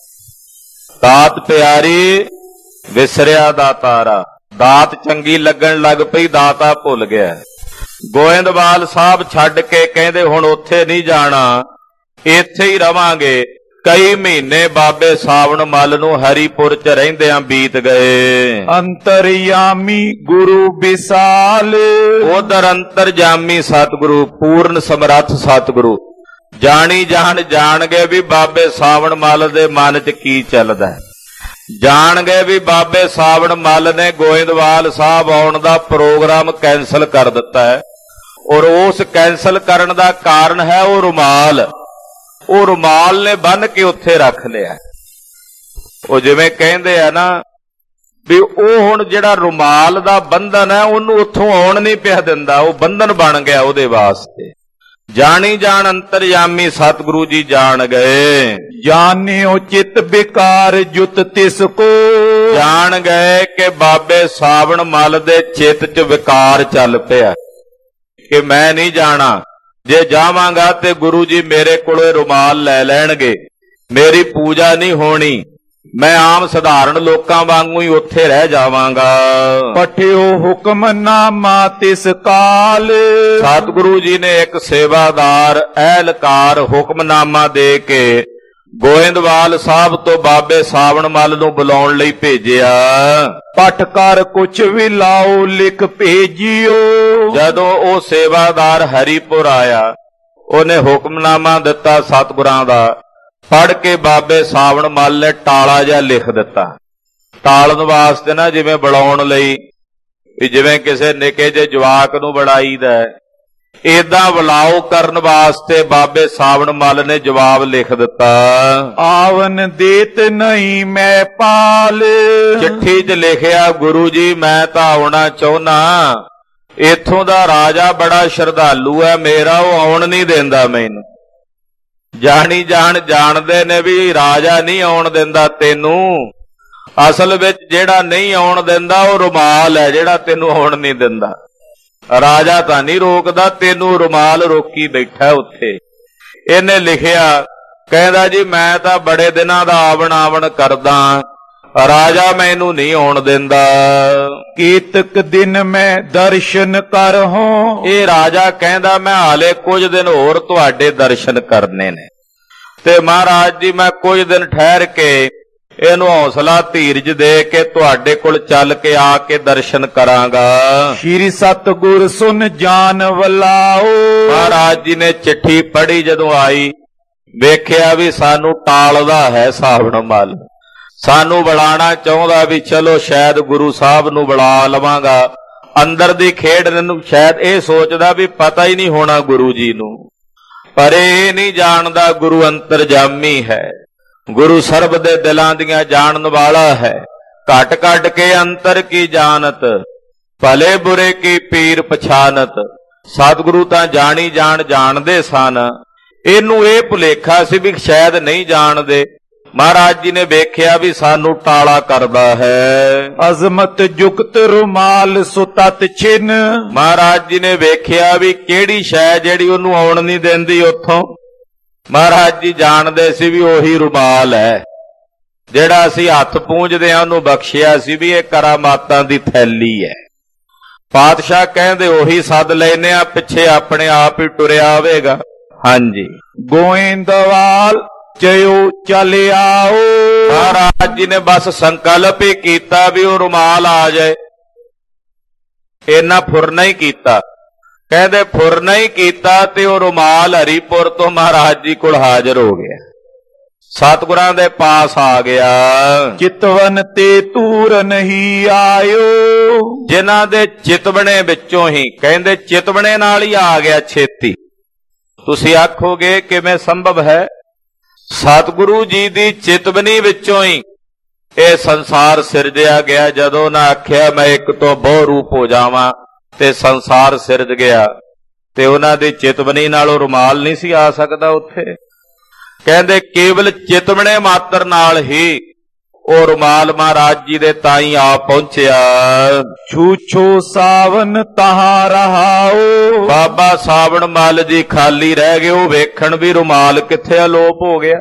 ਦਾਤ ਪਿਆਰੀ ਵਿਸਰਿਆ ਦਾਤਾਰਾ, ਦਾਤ ਚੰਗੀ ਲੱਗਣ ਲੱਗ ਪਈ, ਦਾਤਾ ਭੁੱਲ ਗਿਆ। ਗੋਇੰਦਵਾਲ ਸਾਹਿਬ ਛੱਡ ਕੇ ਕਹਿੰਦੇ ਹੁਣ ਉੱਥੇ ਨਹੀਂ ਜਾਣਾ, ਇੱਥੇ ਹੀ ਰਵਾਂਗੇ। ਕਈ ਮਹੀਨੇ ਬਾਬੇ ਸਾਵਣ ਮੱਲ ਨੂੰ ਹਰੀਪੁਰ ਚ ਰਹਿੰਦਿਆਂ ਬੀਤ ਗਏ। ਅੰਤਰਯਾਮੀ ਗੁਰੂ ਵਿਸਾਲ, ਉਧਰ ਅੰਤਰਜਾਮੀ ਸਤਿਗੁਰੂ, ਪੂਰਨ ਸਮਰੱਥ ਸਤਿਗੁਰੂ ਜਾਣੀ ਜਾਣ ਜਾਣ ਗਏ ਵੀ ਬਾਬੇ ਸਾਵਣ ਮੱਲ ਦੇ ਮਨ ਚ ਕੀ ਚੱਲਦਾ। ਜਾਣ ਗਏ ਵੀ ਬਾਬੇ ਸਾਵਣ ਮੱਲ ਨੇ ਗੋਇੰਦਵਾਲ ਸਾਹਿਬ ਆਉਣ ਦਾ ਪ੍ਰੋਗਰਾਮ ਕੈਂਸਲ ਕਰ ਦਿੱਤਾ ਹੈ, ਔਰ ਉਸ ਕੈਂਸਲ ਕਰਨ ਦਾ ਕਾਰਨ ਹੈ ਉਹ ਰੁਮਾਲ। ਉਹ ਰੁਮਾਲ ਨੇ ਬੰਨ ਕੇ ਉੱਥੇ ਰੱਖ ਲਿਆ। ਉਹ ਜਿਵੇਂ ਕਹਿੰਦੇ ਆ ਨਾ ਵੀ ਉਹ ਹੁਣ ਜਿਹੜਾ ਰੁਮਾਲ ਦਾ ਬੰਧਨ ਹੈ ਉਹਨੂੰ ਉੱਥੋਂ ਆਉਣ ਨਹੀਂ ਪਿਆ ਦਿੰਦਾ, ਉਹ ਬੰਧਨ ਬਣ ਗਿਆ ਉਹਦੇ ਵਾਸਤੇ। ਜਾਣੀ ਜਾਣ ਅੰਤਰਯਾਮੀ ਸਤਿਗੁਰੂ ਜੀ ਜਾਣ ਗਏ। ਜਾਣਿਓ ਚਿਤ ਵਿਕਾਰ ਜੁਤ ਤਿਸ ਕੋ, ਜਾਣ ਗਏ ਕਿ ਬਾਬੇ ਸਾਵਣ ਮੱਲ ਦੇ ਚਿੱਤ ਚ ਵਿਕਾਰ ਚੱਲ ਪਿਆ ਕਿ ਮੈਂ ਨਹੀਂ ਜਾਣਾ। ਜੇ ਜਾਵਾਂਗਾ ਤੇ ਗੁਰੂ ਜੀ ਮੇਰੇ ਕੋਲੋਂ ਰੁਮਾਲ ਲੈ ਲੈਣਗੇ, ਮੇਰੀ ਪੂਜਾ ਨਹੀਂ ਹੋਣੀ, ਮੈਂ ਆਮ ਸਧਾਰਨ ਲੋਕਾਂ ਵਾਂਗੂ ਹੀ ਉੱਥੇ ਰਹਿ ਜਾਵਾਂਗਾ। ਪਠਿਓ ਹੁਕਮਨਾਮਾ ਤਿਸ ਕਾਲ, ਸਤਿਗੁਰੂ ਜੀ ਨੇ ਇੱਕ ਸੇਵਾਦਾਰ ਅਹਿਲਕਾਰ ਹੁਕਮਨਾਮਾ ਦੇ ਕੇ ਗੋਇੰਦਵਾਲ ਸਾਹਿਬ ਤੋਂ ਬਾਬੇ ਸਾਵਣ ਮੱਲ ਨੂੰ ਬੁਲਾਉਣ ਲਈ ਭੇਜਿਆ। ਪਠ ਕਰ ਕੁਛ ਵੀ ਲਾਓ ਲਿਖ ਭੇਜਿਓ। ਜਦੋਂ ਉਹ ਸੇਵਾਦਾਰ ਹਰੀਪੁਰ ਆਇਆ, ਉਹਨੇ ਹੁਕਮਨਾਮਾ ਦਿੱਤਾ ਸਤਿਗੁਰਾਂ ਦਾ, ਪੜ੍ਹ ਕੇ ਬਾਬੇ ਸਾਵਣ ਮੱਲ ਨੇ ਟਾਲਾ ਜਿਹਾ ਲਿਖ ਦਿੱਤਾ। ਟਾਲਣ ਵਾਸਤੇ ਨਾ ਜਿਵੇਂ ਬੁਲਾਉਣ ਲਈ, ਵੀ ਜਿਵੇਂ ਕਿਸੇ ਨਿੱਕੇ ਜਿਹੇ ਜਵਾਕ ਨੂੰ ਬੁਲਾਈਦਾ, ਏਦਾਂ ਬੁਲਾਓ ਕਰਨ ਵਾਸਤੇ ਬਾਬੇ ਸਾਵਣ ਮੱਲ ਨੇ ਜਵਾਬ ਲਿਖ ਦਿੱਤਾ। ਆਵਨ ਦੇਤ ਨਹੀਂ ਮੈਂ ਪਾਲ। ਚਿੱਠੀ 'ਚ ਲਿਖਿਆ, ਗੁਰੂ ਜੀ ਮੈਂ ਤਾਂ ਆਉਣਾ ਚਾਹੁੰਨਾ, ਇੱਥੋਂ ਦਾ ਰਾਜਾ ਬੜਾ ਸ਼ਰਧਾਲੂ ਹੈ, ਮੇਰਾ ਉਹ ਆਉਣ ਨਹੀਂ ਦਿੰਦਾ ਮੈਨੂੰ। ਜਾਣੀ ਜਾਣ ਜਾਣਦੇ ਨੇ ਵੀ ਰਾਜਾ ਨਹੀਂ ਆਉਣ ਦਿੰਦਾ ਤੈਨੂੰ, ਅਸਲ ਵਿੱਚ ਜਿਹੜਾ ਨਹੀਂ ਆਉਣ ਦਿੰਦਾ ਉਹ ਰੁਮਾਲ ਹੈ ਜਿਹੜਾ ਤੈਨੂੰ ਆਉਣ ਨਹੀਂ ਦਿੰਦਾ। ਰਾਜਾ ਤਾਂ ਨਹੀਂ ਰੋਕਦਾ, ਤੈਨੂੰ ਰੁਮਾਲ ਰੋਕੀ ਬੈਠਾ ਉੱਥੇ। ਇਹਨੇ ਲਿਖਿਆ, ਕਹਿੰਦਾ ਜੀ ਮੈਂ ਤਾਂ ਬੜੇ ਦਿਨਾਂ ਦਾ ਆਵਣ ਆਵਣ ਕਰਦਾ, ਰਾਜਾ ਮੈਨੂੰ ਨਹੀਂ ਆਉਣ ਦਿੰਦਾ। ਕੀਤਕ ਦਿਨ ਮੈਂ ਦਰਸ਼ਨ ਕਰਹੂੰ। ਇਹ ਰਾਜਾ ਕਹਿੰਦਾ ਮੈਂ ਹਾਲੇ ਕੁਝ ਦਿਨ ਹੋਰ ਤੁਹਾਡੇ ਦਰਸ਼ਨ ਕਰਨੇ ਨੇ, ਤੇ ਮਹਾਰਾਜ ਜੀ ਮੈਂ ਕੁਝ ਦਿਨ ਠਹਿਰ ਕੇ ਇਹਨੂੰ ਹੌਸਲਾ ਧੀਰਜ ਦੇ ਕੇ ਤੁਹਾਡੇ ਕੋਲ ਚੱਲ ਕੇ ਆ ਕੇ ਦਰਸ਼ਨ ਕਰਾਂਗਾ। ਸ਼੍ਰੀ ਸਤਿਗੁਰ ਸੁਨ ਜਾਨ ਵਲਾਓ। ਮਹਾਰਾਜ ਜੀ ਨੇ ਚਿੱਠੀ ਪੜ੍ਹੀ, ਜਦੋਂ ਆਈ ਵੇਖਿਆ ਵੀ ਸਾਨੂੰ ਟਾਲਦਾ ਹੈ ਸਾਵਣ ਮੱਲ, ਸਾਨੂੰ ਬੁਲਾਣਾ ਚਾਹੁੰਦਾ ਵੀ ਚਲੋ ਸ਼ਾਇਦ ਗੁਰੂ ਸਾਹਿਬ ਨੂੰ ਬੁਲਾ ਲਵਾਂਗਾ। ਅੰਦਰ ਦੀ ਖੇਡ ਨੂੰ ਸ਼ਾਇਦ ਇਹ ਸੋਚਦਾ ਵੀ ਪਤਾ ਹੀ ਨਹੀਂ ਹੋਣਾ ਗੁਰੂ ਜੀ ਨੂੰ, ਪਰ ਇਹ ਨਹੀਂ ਜਾਣਦਾ ਗੁਰੂ ਅੰਤਰਜਾਮੀ ਹੈ, ਗੁਰੂ ਸਰਬ ਦੇ ਦਿਲਾਂ ਦੀਆਂ ਜਾਣਨ ਵਾਲਾ ਹੈ। ਘਟ ਘਟ ਕੇ ਅੰਤਰ ਕੀ ਜਾਣਤ, ਭਲੇ ਬੁਰੇ ਕੀ ਪੀਰ ਪਛਾਨਤ। ਸਤਿਗੁਰੂ ਤਾਂ ਜਾਣੀ ਜਾਣ ਜਾਣਦੇ ਸਨ, ਇਹਨੂੰ ਇਹ ਭੁਲੇਖਾ ਸੀ ਵੀ ਸ਼ਾਇਦ ਨਹੀਂ ਜਾਣਦੇ। ਮਹਾਰਾਜ ਜੀ ਨੇ ਵੇਖਿਆ ਵੀ ਸਾਨੂੰ ਟਾਲਾ ਕਰਦਾ ਹੈ। ਅਜ਼ਮਤ ਜੁਗਤ ਰੁਮਾਲ ਸੁਤਤ ਛਿਨ। ਮਹਾਰਾਜ ਜੀ ਨੇ ਵੇਖਿਆ ਵੀ ਕਿਹੜੀ ਸ਼ੈ ਜਿਹੜੀ ਉਹਨੂੰ ਆਉਣ ਨਹੀਂ ਦਿੰਦੀ ਉੱਥੋਂ। ਮਹਾਰਾਜ ਜੀ ਜਾਣਦੇ ਸੀ ਵੀ ਉਹੀ ਰੁਮਾਲ ਹੈ ਜਿਹੜਾ ਅਸੀਂ ਹੱਥ ਪੂੰਝਦੇ ਹਾਂ, ਉਹਨੂੰ ਬਖਸ਼ਿਆ ਸੀ ਵੀ ਇਹ ਕਰਾਮਾਤਾਂ ਦੀ ਥੈਲੀ ਹੈ। ਪਾਤਸ਼ਾਹ ਕਹਿੰਦੇ ਉਹੀ ਸੱਦ ਲੈਨੇ ਆ, ਪਿੱਛੇ ਆਪਣੇ ਆਪ ਹੀ ਟੁਰਿਆ ਆਵੇਗਾ। ਹਾਂਜੀ, ਗੋਇੰਦਵਾਲ ਚਿਓ ਚੱਲ ਆਓ। ਮਹਾਰਾਜ ਜੀ ਨੇ ਬਸ ਸੰਕਲਪ ਹੀ ਕੀਤਾ ਵੀ ਉਹ ਰੁਮਾਲ ਆ ਜਾਏ, ਇੰਨਾ ਫੁਰਨਾ ਹੀ ਕੀਤਾ। ਕਹਿੰਦੇ ਫੁਰਨਾ ਹੀ ਕੀਤਾ ਤੇ ਉਹ ਰੁਮਾਲ ਹਰੀਪੁਰ ਤੋਂ ਮਹਾਰਾਜ ਜੀ ਕੋਲ ਹਾਜ਼ਰ ਹੋ ਗਿਆ, ਸਤਿਗੁਰਾਂ ਦੇ ਪਾਸ ਆ ਗਿਆ। ਚਿਤਵਨ ਤੇ ਤੂਰ ਨਹੀਂ ਆਇਓ। ਜਿਨ੍ਹਾਂ ਦੇ ਚਿਤਵਣੇ ਵਿੱਚੋਂ ਹੀ, ਕਹਿੰਦੇ ਚਿਤਵਣੇ ਨਾਲ ਹੀ ਆ ਗਿਆ ਛੇਤੀ। ਤੁਸੀਂ ਆਖੋਗੇ ਕਿਵੇਂ ਸੰਭਵ ਹੈ? ਸਤਿਗੁਰੂ ਜੀ ਦੀ ਚਿਤਵਨੀ ਵਿੱਚੋਂ ਹੀ ਇਹ ਸੰਸਾਰ ਸਿਰਜਿਆ ਗਿਆ। ਜਦੋਂ ਨਾ ਆਖਿਆ ਮੈਂ ਇੱਕ ਤੋਂ ਬਹੁ ਰੂਪ ਹੋ ਜਾਵਾਂ ਤੇ ਸੰਸਾਰ ਸਿਰਜ ਗਿਆ, ਤੇ ਉਹਨਾਂ ਦੀ ਚਿਤਵਨੀ ਨਾਲੋਂ ਰੁਮਾਲ ਨਹੀਂ ਸੀ ਆ ਸਕਦਾ ਉੱਥੇ। ਕਹਿੰਦੇ ਕੇਵਲ ਚਿਤਵਣੇ ਮਾਤਰ ਨਾਲ ਹੀ ਉਹ ਰੁਮਾਲ ਮਹਾਰਾਜ ਜੀ ਦੇ ਤਾਈਂ ਆ ਪਹੁੰਚਿਆ। ਛੂਛੋ ਸਾਵਨ ਤਹਾਂ ਰਹਾਓ। ਬਾਬਾ ਸਾਵਣ ਮੱਲ ਜੀ ਖਾਲੀ ਰਹਿ ਗਏ, ਉਹ ਵੇਖਣ ਵੀ ਰੁਮਾਲ ਕਿੱਥੇ ਅਲੋਪ ਹੋ ਗਿਆ।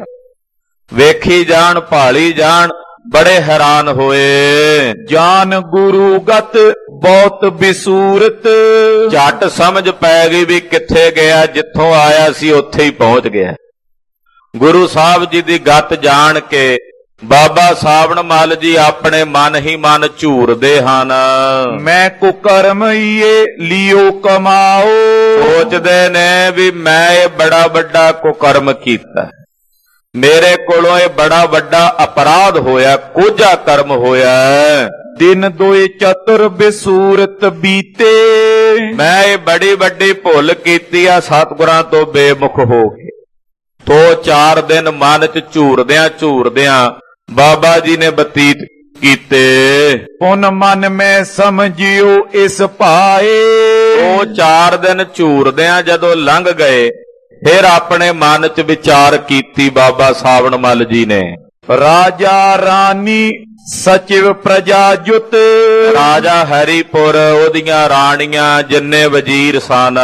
ਵੇਖੀ ਜਾਣ, ਭਾਲੀ ਜਾਣ, ਬੜੇ ਹੈਰਾਨ ਹੋਏ। ਜਾਨ ਗੁਰੂ ਗਤ ਬਹੁਤ ਬਿਸੂਰਤ। ਝੱਟ ਸਮਝ ਪੈ ਗਈ ਵੀ ਕਿੱਥੇ ਗਿਆ, ਜਿੱਥੋਂ ਆਇਆ ਸੀ ਉੱਥੇ ਹੀ ਪਹੁੰਚ ਗਿਆ। ਗੁਰੂ ਸਾਹਿਬ ਜੀ ਦੀ ਗਤ ਜਾਣ ਕੇ ਬਾਬਾ ਸਾਵਣ ਮੱਲ ਜੀ ਆਪਣੇ ਮਨ ਹੀ ਮਨ ਝੂਰਦੇ ਹਨ। ਮੈਂ ਕੁਕਰਮ ਈਏ ਲਿਓ ਕਮਾਓ। ਸੋਚਦੇ ਨੇ ਵੀ ਮੈਂ ਇਹ ਬੜਾ ਵੱਡਾ ਕੁਕਰਮ ਕੀਤਾ, ਮੇਰੇ ਕੋਲੋਂ ਇਹ ਬੜਾ ਵੱਡਾ ਅਪਰਾਧ ਹੋਇਆ, ਕੋਝਾ ਕਰਮ ਹੋਇਆ। ਦਿਨ ਦੋਏ ਚਤੁਰ ਬਿਸੂਰਤ ਬੀਤੇ। ਮੈਂ ਇਹ ਬੜੀ ਵੱਡੀ ਭੁੱਲ ਕੀਤੀ ਆ, ਸਤਿਗੁਰਾਂ ਤੋਂ ਬੇਮੁਖ ਹੋ ਕੇ। ਦੋ ਚਾਰ ਦਿਨ ਮਨ ਚ ਝੂਰਦਿਆਂ ਝੂਰਦਿਆਂ ਬਾਬਾ ਜੀ ਨੇ ਬਤੀਤ ਕੀਤੇ। ਪੁਨ ਮਨ ਮੈਂ ਸਮਝਿਓ ਇਸ ਭਾਏ। ਉਹ ਚਾਰ ਦਿਨ ਝੂਰਦਿਆਂ ਜਦੋਂ ਲੰਘ ਗਏ, ਫਿਰ ਆਪਣੇ ਮਨ ਚ ਵਿਚਾਰ ਕੀਤੀ ਬਾਬਾ ਸਾਵਣ ਮੱਲ ਜੀ ਨੇ। ਰਾਜਾ ਰਾਣੀ ਸਚਿਵ ਪ੍ਰਜਾ ਜੁਤ। ਰਾਜਾ ਹਰੀਪੁਰ, ਉਹਦੀਆਂ ਰਾਣੀਆਂ, ਜਿੰਨੇ ਵਜ਼ੀਰ ਸਨ।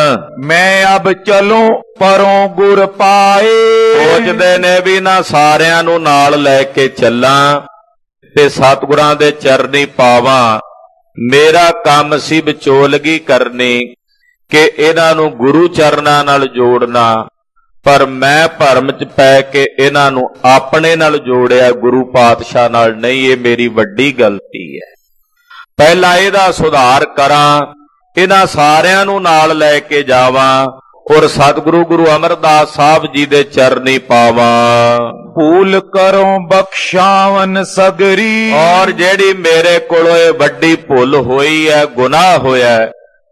ਮੈਂ ਅਬ ਚਲੂੰ ਪਰੋਂ ਗੁਰ ਪਾਏ। ਸੋਚਦੇ ਨੇ ਵੀ ਨਾ ਸਾਰਿਆਂ ਨੂੰ ਨਾਲ ਲੈ ਕੇ ਚੱਲਾਂ ਤੇ ਸਤਿਗੁਰਾਂ ਦੇ ਚਰਨੀ ਪਾਵਾਂ। ਮੇਰਾ ਕੰਮ ਸੀ ਵਿਚੋਲਗੀ ਕਰਨੀ ਕਿ ਇਹਨਾਂ ਨੂੰ ਗੁਰੂ ਚਰਨਾਂ ਨਾਲ ਜੋੜਨਾ, ਪਰ ਮੈਂ ਭਰਮ ਚ ਪੈ ਕੇ ਇਹਨਾਂ ਨੂੰ ਆਪਣੇ ਨਾਲ ਜੋੜਿਆ, ਗੁਰੂ ਪਾਤਸ਼ਾਹ ਨਾਲ ਨਹੀਂ। ਇਹ ਮੇਰੀ ਵੱਡੀ ਗਲਤੀ ਹੈ। ਪਹਿਲਾਂ ਇਹਦਾ ਸੁਧਾਰ ਕਰਾਂ, ਇਹਨਾਂ ਸਾਰਿਆਂ ਨੂੰ ਨਾਲ ਲੈ ਕੇ ਜਾਵਾਂ ਔਰ ਸਤਿਗੁਰੂ ਗੁਰੂ ਅਮਰਦਾਸ ਸਾਹਿਬ ਜੀ ਦੇ ਚਰਨੀ ਪਾਵਾਂ। ਭੂਲ ਕਰੋ ਬਖਸ਼ਾਵਨ ਸਗਰੀ। ਔਰ ਜਿਹੜੀ ਮੇਰੇ ਕੋਲੋਂ ਇਹ ਵੱਡੀ ਭੁੱਲ ਹੋਈ ਹੈ, ਗੁਨਾਹ ਹੋਇਆ,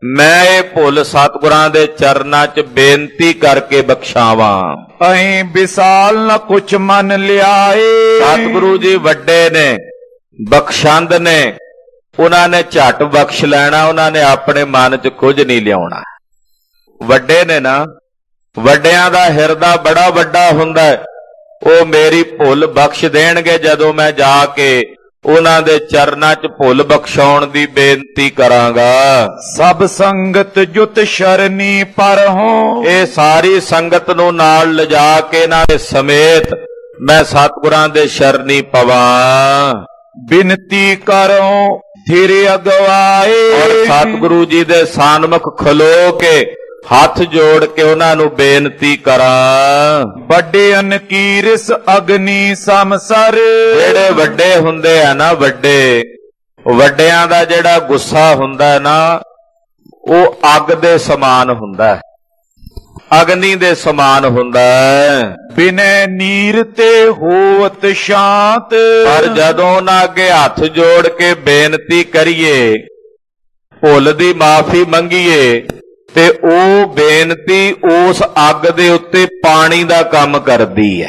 ਮੈਂ ਇਹ ਭੁੱਲ ਸਤਿਗੁਰਾਂ ਦੇ ਚਰਨਾਂ 'ਚ ਬੇਨਤੀ ਕਰਕੇ ਬਖਸ਼ਾਵਾਂ। ਅਹੀਂ ਵਿਸਾਲ ਨ ਕੁਛ ਮਨ ਲਿਆਏ। ਸਤਿਗੁਰੂ ਜੀ ਵੱਡੇ ਨੇ, ਬਖਸ਼ੰਦ ਨੇ, ਉਹਨਾਂ ਨੇ ਝੱਟ ਬਖਸ਼ ਲੈਣਾ, ਉਹਨਾਂ ਨੇ ਆਪਣੇ ਮਨ 'ਚ ਕੁਝ ਨਹੀਂ ਲਿਆਉਣਾ। ਵੱਡੇ ਨੇ ਨਾ, ਵੱਡਿਆਂ ਦਾ ਹਿਰਦਾ ਬੜਾ ਵੱਡਾ ਹੁੰਦਾ ਹੈ, ਉਹ ਮੇਰੀ ਭੁੱਲ ਬਖਸ਼ ਦੇਣਗੇ ਜਦੋਂ ਮੈਂ ਜਾ ਕੇ ਉਹਨਾਂ ਦੇ ਚਰਨਾਂ 'ਚ ਭੁੱਲ ਬਖਸ਼ਾਉਣ ਦੀ ਬੇਨਤੀ ਕਰਾਂਗਾ। ਸਭ ਸੰਗਤ ਜੁਤ ਸ਼ਰਨੀ ਪਰ ਹੋ। ਇਹ ਸਾਰੀ ਸੰਗਤ ਨੂੰ ਨਾਲ ਲਿਜਾ ਕੇ ਇਹਨਾਂ ਦੇ ਸਮੇਤ ਮੈਂ ਸਤਿਗੁਰਾਂ ਦੇ ਸ਼ਰਨੀ ਪਵਾਂ। ਬਿਨਤੀ ਕਰੋ ਧੀਰ ਅਗਵਾਏ। ਔਰ ਸਤਿਗੁਰੂ ਜੀ ਦੇ ਸਾਨਮੁਖ ਖਲੋ ਕੇ ਹੱਥ ਜੋੜ ਕੇ ਉਹਨਾਂ ਨੂੰ ਬੇਨਤੀ ਕਰਾਂ। ਵੱਡੇ ਅਨਕੀਰਸ ਅਗਨੀ ਸਮਸਰ। ਜਿਹੜੇ ਵੱਡੇ ਹੁੰਦੇ ਆ ਨਾ, ਵੱਡੇ ਵੱਡਿਆਂ ਦਾ ਜਿਹੜਾ ਗੁੱਸਾ ਹੁੰਦਾ ਨਾ, ਉਹ ਅੱਗ ਦੇ ਸਮਾਨ ਹੁੰਦਾ, ਅਗਨੀ ਦੇ ਸਮਾਨ ਹੁੰਦਾ। ਬਿਨੈ ਨੀਰ ਤੇ ਹੋਵਤ ਸ਼ਾਂਤ। ਪਰ ਜਦੋਂ ਉਹਨਾਂ ਅੱਗੇ ਹੱਥ ਜੋੜ ਕੇ ਬੇਨਤੀ ਕਰੀਏ, ਭੁੱਲ ਦੀ ਮਾਫੀ ਮੰਗੀਏ, ਤੇ ਉਹ ਬੇਨਤੀ ਉਸ ਅੱਗ ਦੇ ਉੱਤੇ ਪਾਣੀ ਦਾ ਕੰਮ ਕਰਦੀ ਹੈ।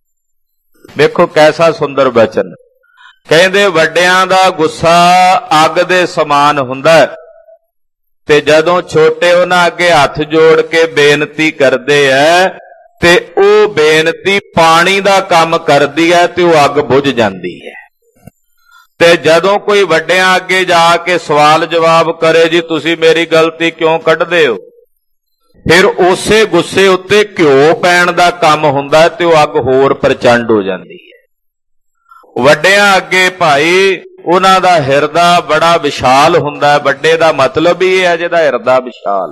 ਵੇਖੋ ਕੈਸਾ ਸੁੰਦਰ ਬਚਨ। ਕਹਿੰਦੇ ਵੱਡਿਆਂ ਦਾ ਗੁੱਸਾ ਅੱਗ ਦੇ ਸਮਾਨ ਹੁੰਦਾ, ਤੇ ਜਦੋਂ ਛੋਟੇ ਉਹਨਾਂ ਅੱਗੇ ਹੱਥ ਜੋੜ ਕੇ ਬੇਨਤੀ ਕਰਦੇ ਐ, ਤੇ ਉਹ ਬੇਨਤੀ ਪਾਣੀ ਦਾ ਕੰਮ ਕਰਦੀ ਹੈ, ਤੇ ਉਹ ਅੱਗ ਬੁਝ ਜਾਂਦੀ ਹੈ। ਤੇ ਜਦੋਂ ਕੋਈ ਵੱਡਿਆਂ ਅੱਗੇ ਜਾ ਕੇ ਸਵਾਲ ਜਵਾਬ ਕਰੇ, ਜੀ ਤੁਸੀਂ ਮੇਰੀ ਗਲਤੀ ਕਿਉਂ ਕੱਢਦੇ ਹੋ, ਫਿਰ ਉਸੇ ਗੁੱਸੇ ਉੱਤੇ ਘਿਓ ਪੈਣ ਦਾ ਕੰਮ ਹੁੰਦਾ, ਤੇ ਉਹ ਅੱਗ ਹੋਰ ਪ੍ਰਚੰਡ ਹੋ ਜਾਂਦੀ ਹੈ। ਵੱਡਿਆਂ ਅੱਗੇ ਭਾਈ ਉਹਨਾਂ ਦਾ ਹਿਰਦਾ ਬੜਾ ਵਿਸ਼ਾਲ ਹੁੰਦਾ। ਵੱਡੇ ਦਾ ਮਤਲਬ ਹੀ ਇਹ ਹੈ ਜਿਹਦਾ ਹਿਰਦਾ ਵਿਸ਼ਾਲ।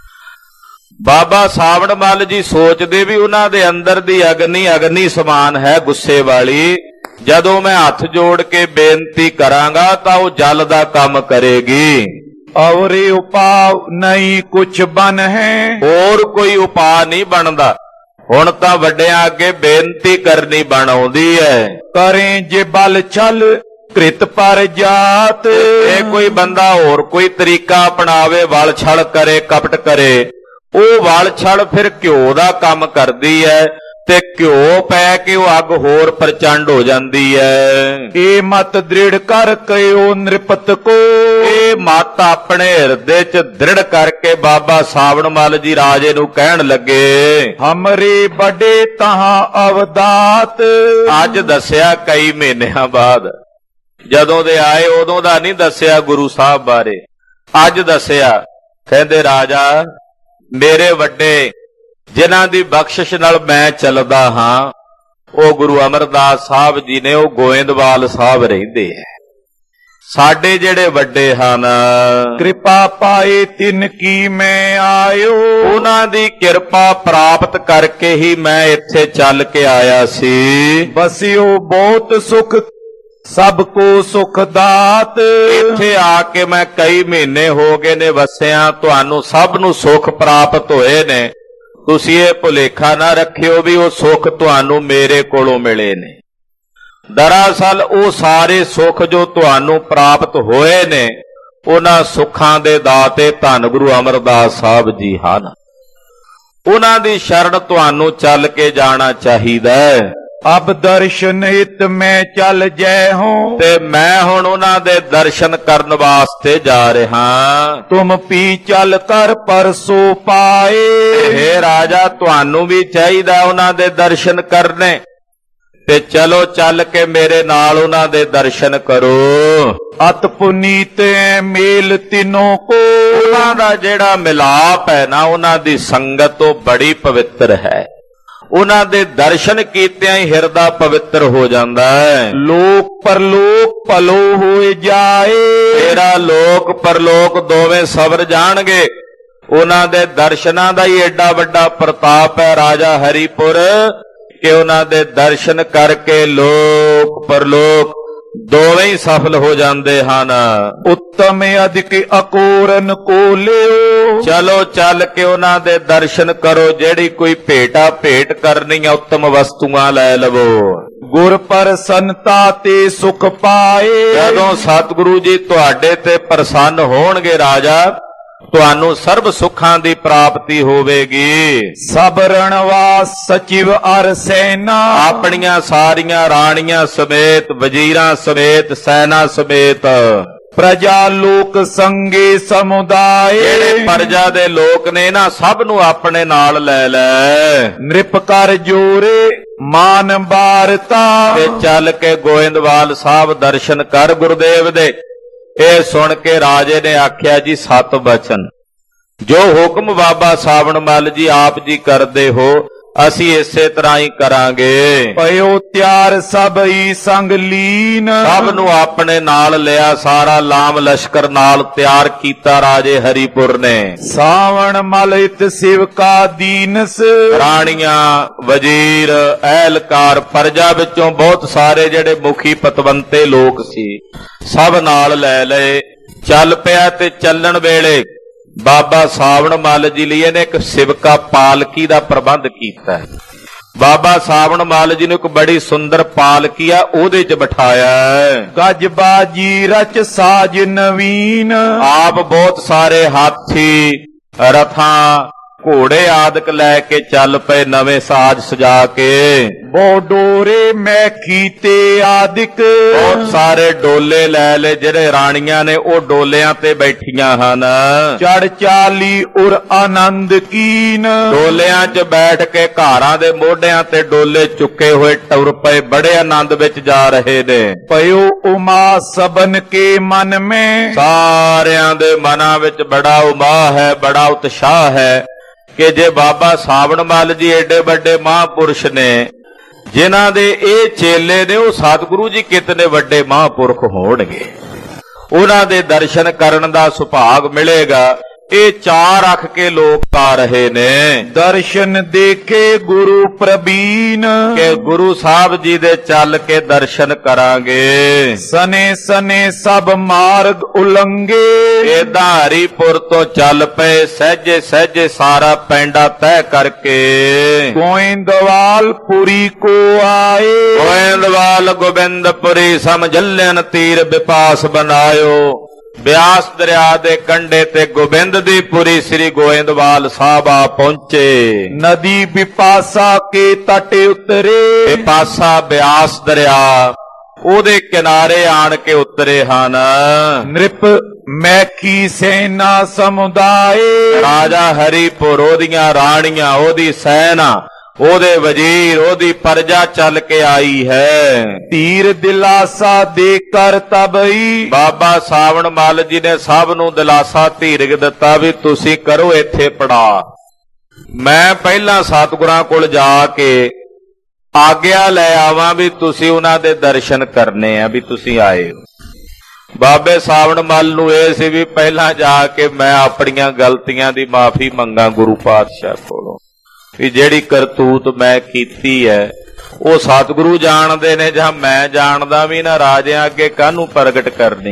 ਬਾਬਾ ਸਾਵਣ ਮੱਲ ਜੀ ਸੋਚਦੇ ਵੀ ਉਹਨਾਂ ਦੇ ਅੰਦਰ ਦੀ ਅਗਨੀ ਅਗਨੀ ਸਮਾਨ ਹੈ, ਗੁੱਸੇ ਵਾਲੀ। ਜਦੋਂ ਮੈਂ ਹੱਥ ਜੋੜ ਕੇ ਬੇਨਤੀ ਕਰਾਂਗਾ ਤਾਂ ਉਹ ਜਲ ਦਾ ਕੰਮ ਕਰੇਗੀ। ਔਰੇ ਉਪਾਅ ਨਹੀਂ ਕੁਛ ਬਨ ਹੈ। ਹੋਰ ਕੋਈ ਉਪਾਅ ਨਹੀਂ ਬਣਦਾ, ਹੁਣ ਤਾਂ ਵੱਡਿਆਂ ਅੱਗੇ ਬੇਨਤੀ ਕਰਨੀ ਬਣਾਉਂਦੀ ਹੈ। ਕਰੇ ਜੇ ਬਲ ਛਲ ਕ੍ਰਿਤ ਪਰ ਜਾਤ। ਇਹ ਕੋਈ ਬੰਦਾ ਹੋਰ ਕੋਈ ਤਰੀਕਾ ਅਪਣਾਵੇ, ਵਲ ਛਲ ਕਰੇ, ਕਪਟ ਕਰੇ, ਉਹ ਵਲ ਛਲ ਫਿਰ ਘਿਓ ਦਾ ਕੰਮ ਕਰਦੀ ਹੈ, ਤੇ ਘਿਓ ਪੈ ਕੇ ਉਹ ਅੱਗ ਹੋਰ ਪ੍ਰਚੰਡ ਹੋ ਜਾਂਦੀ ਹੈ। ਇਹ ਮਤ ਦ੍ਰਿੜ ਕਰ ਕਇਓ ਨਿਰਪਤ ਕੋ। ਇਹ ਮਤ ਆਪਣੇ ਹਿਰਦੇ 'ਚ ਦ੍ਰਿੜ ਕਰਕੇ ਬਾਬਾ ਸਾਵਣ ਮੱਲ ਜੀ ਰਾਜੇ ਨੂੰ ਕਹਿਣ ਲੱਗੇ, ਹਮਰੇ ਬੜੇ ਤਹਾਂ ਅਵਦਾਤ। ਅੱਜ ਦੱਸਿਆ ਕਈ ਮਹੀਨਿਆਂ ਬਾਅਦ, ਜਦੋਂ ਦੇ ਆਏ ਉਦੋਂ ਦਾ ਨਹੀਂ ਦੱਸਿਆ ਗੁਰੂ ਸਾਹਿਬ ਬਾਰੇ, ਅੱਜ ਦੱਸਿਆ। ਕਹਿੰਦੇ ਰਾਜਾ, ਮੇਰੇ ਵੱਡੇ ਜਿਨ੍ਹਾਂ ਦੀ ਬਖਸ਼ਿਸ਼ ਨਾਲ ਮੈਂ ਚੱਲਦਾ ਹਾਂ, ਉਹ ਗੁਰੂ ਅਮਰਦਾਸ ਸਾਹਿਬ ਜੀ ਨੇ, ਉਹ ਗੋਇੰਦਵਾਲ ਸਾਹਿਬ ਰਹਿੰਦੇ ਹੈ। ਸਾਡੇ ਜਿਹੜੇ ਵੱਡੇ ਹਨ, ਕਿਰਪਾ ਪਾਏ ਤਿਨ ਕੀ ਮੈਂ ਆਇਓ। ਉਹਨਾਂ ਦੀ ਕਿਰਪਾ ਪ੍ਰਾਪਤ ਕਰਕੇ ਹੀ ਮੈਂ ਇੱਥੇ ਚੱਲ ਕੇ ਆਇਆ ਸੀ। ਬਸਿਓ ਬਹੁਤ ਸੁਖ ਸਭ ਕੋ ਸੁਖ ਦਾਤ। ਇੱਥੇ ਆ ਕੇ ਮੈਂ ਕਈ ਮਹੀਨੇ ਹੋ ਗਏ ਨੇ ਵਸਿਆ, ਤੁਹਾਨੂੰ ਸਭ ਨੂੰ ਸੁਖ ਪ੍ਰਾਪਤ ਹੋਏ ਨੇ। ਤੁਸੀਂ ਇਹ ਭੁਲੇਖਾ ਨਾ ਰੱਖਿਓ ਵੀ ਉਹ ਸੁੱਖ ਤੁਹਾਨੂੰ ਮੇਰੇ ਕੋਲੋਂ ਮਿਲੇ ਨੇ। ਦਰਅਸਲ ਉਹ ਸਾਰੇ ਸੁੱਖ ਜੋ ਤੁਹਾਨੂੰ ਪ੍ਰਾਪਤ ਹੋਏ ਨੇ, ਉਹਨਾਂ ਸੁੱਖਾਂ ਦੇ ਦਾਤੇ ਧੰਨ ਗੁਰੂ ਅਮਰਦਾਸ ਸਾਹਿਬ ਜੀ ਹਨ। ਉਹਨਾਂ ਦੀ ਸ਼ਰਨ ਤੁਹਾਨੂੰ ਚੱਲ ਕੇ ਜਾਣਾ ਚਾਹੀਦਾ ਹੈ। ਅਬ ਦਰਸ਼ਨ ਹਿਤ ਮੈਂ ਚੱਲ ਜੈ ਹੂੰ। ਤੇ ਮੈਂ ਹੁਣ ਉਹਨਾਂ ਦੇ ਦਰਸ਼ਨ ਕਰਨ ਵਾਸਤੇ ਜਾ ਰਿਹਾ। ਤੁਮ ਪੀ ਚੱਲ ਕਰ ਪਰਸੋ ਪਾਏ। ਹੇ ਰਾਜਾ, ਤੁਹਾਨੂੰ ਵੀ ਚਾਹੀਦਾ ਉਹਨਾਂ ਦੇ ਦਰਸ਼ਨ ਕਰਨੇ, ਤੇ ਚਲੋ ਚੱਲ ਕੇ ਮੇਰੇ ਨਾਲ ਉਹਨਾਂ ਦੇ ਦਰਸ਼ਨ ਕਰੋ। ਅਤ ਪੁਨੀਤ ਮੇਲ ਤਿਨੋਂ ਕੋ। ਉਹਨਾਂ ਦਾ ਜਿਹੜਾ ਮਿਲਾਪ ਹੈ ਨਾ, ਉਹਨਾਂ ਦੀ ਸੰਗਤ ਉਹ ਬੜੀ ਪਵਿੱਤਰ ਹੈ। ਉਹਨਾਂ ਦੇ ਦਰਸ਼ਨ ਕੀਤਿਆਂ ਹੀ ਹਿਰਦਾ ਪਵਿੱਤਰ ਹੋ ਜਾਂਦਾ ਹੈ। ਲੋਕ ਪਰਲੋਕ ਭਲੋ ਹੋਏ ਜਾਏ। ਤੇਰਾ ਲੋਕ ਪਰਲੋਕ ਦੋਵੇਂ ਸਵਰ ਜਾਣਗੇ। ਉਹਨਾਂ ਦੇ ਦਰਸ਼ਨਾਂ ਦਾ ਹੀ ਐਡਾ ਵੱਡਾ ਪ੍ਰਤਾਪ ਹੈ ਰਾਜਾ ਹਰੀਪੁਰ, ਕਿ ਉਹਨਾਂ ਦੇ ਦਰਸ਼ਨ ਕਰਕੇ ਲੋਕ ਪਰਲੋਕ ਦੋਵੇਂ ਹੀ ਸਫਲ ਹੋ ਜਾਂਦੇ ਹਨ। ਉੱਤਮ ਅਧਿਕ ਅਕੋਰਨ ਕੋ ਲਿਓ। ਚਲੋ ਚੱਲ ਕੇ ਉਹਨਾਂ ਦੇ ਦਰਸ਼ਨ ਕਰੋ। ਜਿਹੜੀ ਕੋਈ ਭੇਟਾ ਭੇਟ ਕਰਨੀ ਹੈ, ਉੱਤਮ ਵਸਤੂਆਂ ਲੈ ਲਵੋ। ਗੁਰ ਪ੍ਰਸੰਨਤਾ ਤੇ ਸੁਖ ਪਾਏ। ਜਦੋਂ ਸਤਿਗੁਰੂ ਜੀ ਤੁਹਾਡੇ ਤੇ ਪ੍ਰਸੰਨ ਹੋਣਗੇ ਰਾਜਾ, ਤੁਹਾਨੂੰ ਸਰਬ ਸੁੱਖਾਂ ਦੀ ਪ੍ਰਾਪਤੀ ਹੋਵੇਗੀ। ਸਭ ਰਣਵਾਸ ਸਚਿਵ ਅਰ ਸੈਨਾ, ਆਪਣੀਆਂ ਸਾਰੀਆਂ ਰਾਣੀਆਂ ਸਮੇਤ, ਵਜ਼ੀਰਾਂ ਸਮੇਤ, ਸੈਨਾ ਸਮੇਤ, ਪ੍ਰਜਾ ਲੋਕ ਸੰਗੇ ਸਮੁਦਾਏ, ਜਿਹੜੇ ਪ੍ਰਜਾ ਦੇ ਲੋਕ ਨੇ ਨਾ ਸਭ ਨੂੰ ਆਪਣੇ ਨਾਲ ਲੈ ਲੈ। ਨ੍ਰਿਪ ਕਰ ਜੋਰੇ ਮਾਨ ਬਾਰਤਾ, ਤੇ ਚੱਲ ਕੇ ਗੋਇੰਦਵਾਲ ਸਾਹਿਬ ਦਰਸ਼ਨ ਕਰ ਗੁਰਦੇਵ ਦੇ। ਇਹ ਸੁਣ ਕੇ ਰਾਜੇ ਨੇ ਆਖਿਆ ਜੀ ਸਤ ਬਚਨ, ਜੋ ਹੁਕਮ ਬਾਬਾ ਸਾਵਣ ਮੱਲ ਜੀ ਆਪ ਜੀ ਕਰਦੇ ਹੋ ਅਸੀਂ ਇਸੇ ਤਰ੍ਹਾਂ ਹੀ ਕਰਾਂਗੇ। ਪਇਓ ਤਿਆਰ ਸਭ ਹੀ ਸੰਗ ਲੀਨ, ਸਭ ਨੂੰ ਆਪਣੇ ਨਾਲ ਲਿਆ, ਸਾਰਾ ਲਾਮ ਲਸ਼ਕਰ ਨਾਲ ਤਿਆਰ ਕੀਤਾ ਰਾਜੇ ਹਰੀਪੁਰ ਨੇ। ਸਾਵਣ ਮੱਲ ਇਤ ਸਿਵਕਾ ਦੀਨਸ, ਰਾਣੀਆਂ, ਵਜ਼ੀਰ, ਅਹਿਲਕਾਰ, ਪ੍ਰਜਾ ਵਿੱਚੋਂ ਬਹੁਤ ਸਾਰੇ ਜਿਹੜੇ ਮੁਖੀ ਪਤਵੰਤੇ ਲੋਕ ਸੀ ਸਭ ਨਾਲ ਲੈ ਲਏ। ਚੱਲ ਪਿਆ ਤੇ ਚੱਲਣ ਵੇਲੇ ਬਾਬਾ ਸਾਵਣ ਮੱਲ ਜੀ ਲਈ ਇਹਨੇ ਇੱਕ ਸਿਵਕਾ ਪਾਲਕੀ ਦਾ ਪ੍ਰਬੰਧ ਕੀਤਾ। ਬਾਬਾ ਸਾਵਣ ਮੱਲ ਜੀ ਨੂੰ ਇੱਕ ਬੜੀ ਸੁੰਦਰ ਪਾਲਕੀ ਆ, ਉਹਦੇ 'ਚ ਬਿਠਾਇਆ। ਗੱਜਬਾਜੀ ਰਚ ਸਾਜ ਨਵੀਨ, ਆਪ ਬਹੁਤ ਸਾਰੇ ਹਾਥੀ, ਰਥਾਂ, ਘੋੜੇ ਆਦਿਕ ਲੈ ਕੇ ਚੱਲ ਪਏ ਨਵੇਂ ਸਾਜ ਸਜਾ ਕੇ। ਬੋਡੋਰੇ ਮੈਂ ਕੀਤੇ ਆਦਿਕ, ਬਹੁਤ ਸਾਰੇ ਡੋਲੇ ਲੈ ਲਏ, ਜਿਹੜੇ ਰਾਣੀਆਂ ਨੇ ਉਹ ਡੋਲਿਆਂ ਤੇ ਬੈਠੀਆਂ ਹਨ। ਚੜ ਚਾਲੀ ਉਰ ਆਨੰਦ ਕੀਨ, ਡੋਲਿਆਂ 'ਚ ਬੈਠ ਕੇ ਘਾਰਾਂ ਦੇ ਮੋਢਿਆਂ ਤੇ ਡੋਲੇ ਚੁੱਕੇ ਹੋਏ ਟੁਰ ਪਏ, ਬੜੇ ਆਨੰਦ ਵਿੱਚ ਜਾ ਰਹੇ ਨੇ। ਪਇਓ ਉਮਾ ਸਬਨ ਕੇ ਮਨ ਮੈਂ, ਸਾਰਿਆਂ ਦੇ ਮਨਾਂ ਵਿੱਚ ਬੜਾ ਉਮਾਹ ਹੈ, ਬੜਾ ਉਤਸ਼ਾਹ ਹੈ ਕਿ ਜੇ ਬਾਬਾ ਸਾਵਣ ਮੱਲ ਜੀ ਏਡੇ ਵੱਡੇ ਮਹਾਂਪੁਰਸ਼ ਨੇ, ਜਿਨ੍ਹਾਂ ਦੇ ਇਹ ਚੇਲੇ ਨੇ ਉਹ ਸਤਿਗੁਰੂ ਜੀ ਕਿਤਨੇ ਵੱਡੇ ਮਹਾਂਪੁਰਖ ਹੋਣਗੇ, ਉਹਨਾਂ ਦੇ ਦਰਸ਼ਨ ਕਰਨ ਦਾ ਸੁਭਾਗ ਮਿਲੇਗਾ। ਇਹ ਚਾਰ ਅੱਖ ਕੇ ਲੋਕ ਆ ਰਹੇ ਨੇ। ਦਰਸ਼ਨ ਦੇਖੇ ਗੁਰੂ ਪ੍ਰਬੀਨ, ਕਿ ਗੁਰੂ ਸਾਹਿਬ ਜੀ ਦੇ ਚੱਲ ਕੇ ਦਰਸ਼ਨ ਕਰਾਂਗੇ। ਸਨੇ ਸਨੇ ਸਭ ਮਾਰਗ ਉਲੰਗੇ, ਏਦਾਂ ਹਰੀਪੁਰ ਤੋਂ ਚੱਲ ਪਏ, ਸਹਿਜੇ ਸਹਿਜੇ ਸਾਰਾ ਪੈਂਡਾ ਤੈਅ ਕਰਕੇ ਗੋਇੰਦਵਾਲ ਪੁਰੀ ਕੋ ਆਏ। ਗੋਇੰਦਵਾਲ ਗੋਬਿੰਦਪੁਰੀ ਸਮਝਲਿਆਨ ਤੀਰ ਵਿਪਾਸ ਬਨਾਇਓ। ਬਿਆਸ ਦਰਿਆ ਦੇ ਕੰਢੇ ਤੇ ਗੋਬਿੰਦ ਦੀ ਪੁਰੀ ਸ੍ਰੀ ਗੋਇੰਦਵਾਲ ਸਾਹਿਬ ਆ ਪਹੁੰਚੇ। ਨਦੀ ਵਿਪਾਸਾ ਕੇ ਤਟ ਉਤਰੇ, ਵਿਪਾਸਾ ਬਿਆਸ ਦਰਿਆ ਉਹਦੇ ਕਿਨਾਰੇ ਆਣ ਕੇ ਉਤਰੇ ਹਨ। ਨ੍ਰਿਪ ਮੈਖੀ ਸੈਨਾ ਸਮੁਦਾਏ, ਰਾਜਾ ਹਰੀਪੁਰ, ਉਹਦੀਆਂ ਰਾਣੀਆਂ, ਉਹਦੀ ਸੈਨਾ, ਉਹਦੇ ਵਜ਼ੀਰ, ਉਹਦੀ ਪ੍ਰਜਾ ਚੱਲ ਕੇ ਆਈ ਹੈ। ਧੀਰ ਦਿਲਾਸਾ ਦੇ ਕਰ ਤਬਈ, ਬਾਬਾ ਸਾਵਣ ਮੱਲ ਜੀ ਨੇ ਸਭ ਨੂੰ ਦਿਲਾਸਾ ਧੀਰਜ ਦਿੱਤਾ ਵੀ ਤੁਸੀਂ ਕਰੋ ਇੱਥੇ ਪੜਾ, ਮੈਂ ਪਹਿਲਾਂ ਸਤਿਗੁਰਾਂ ਕੋਲ ਜਾ ਕੇ ਆਗਿਆ ਲੈ ਆਵਾਂ ਵੀ ਤੁਸੀਂ ਉਹਨਾਂ ਦੇ ਦਰਸ਼ਨ ਕਰਨੇ ਆ, ਵੀ ਤੁਸੀਂ ਆਏ ਹੋ। ਬਾਬੇ ਸਾਵਣ ਮੱਲ ਨੂੰ ਇਹ ਸੀ ਵੀ ਪਹਿਲਾਂ ਜਾ ਕੇ ਮੈਂ ਆਪਣੀਆਂ ਗਲਤੀਆਂ ਦੀ ਮਾਫੀ ਮੰਗਾ ਗੁਰੂ ਪਾਤਸ਼ਾਹ ਕੋਲੋਂ, ਵੀ ਜਿਹੜੀ ਕਰਤੂਤ ਮੈਂ ਕੀਤੀ ਹੈ ਉਹ ਸਤਿਗੁਰੂ ਜਾਣਦੇ ਨੇ ਜਾਂ ਮੈਂ ਜਾਣਦਾ ਵੀ ਨਾ, ਰਾਜਿਆਂ ਅੱਗੇ ਕਾਹਨੂੰ ਪ੍ਰਗਟ ਕਰਨੀ।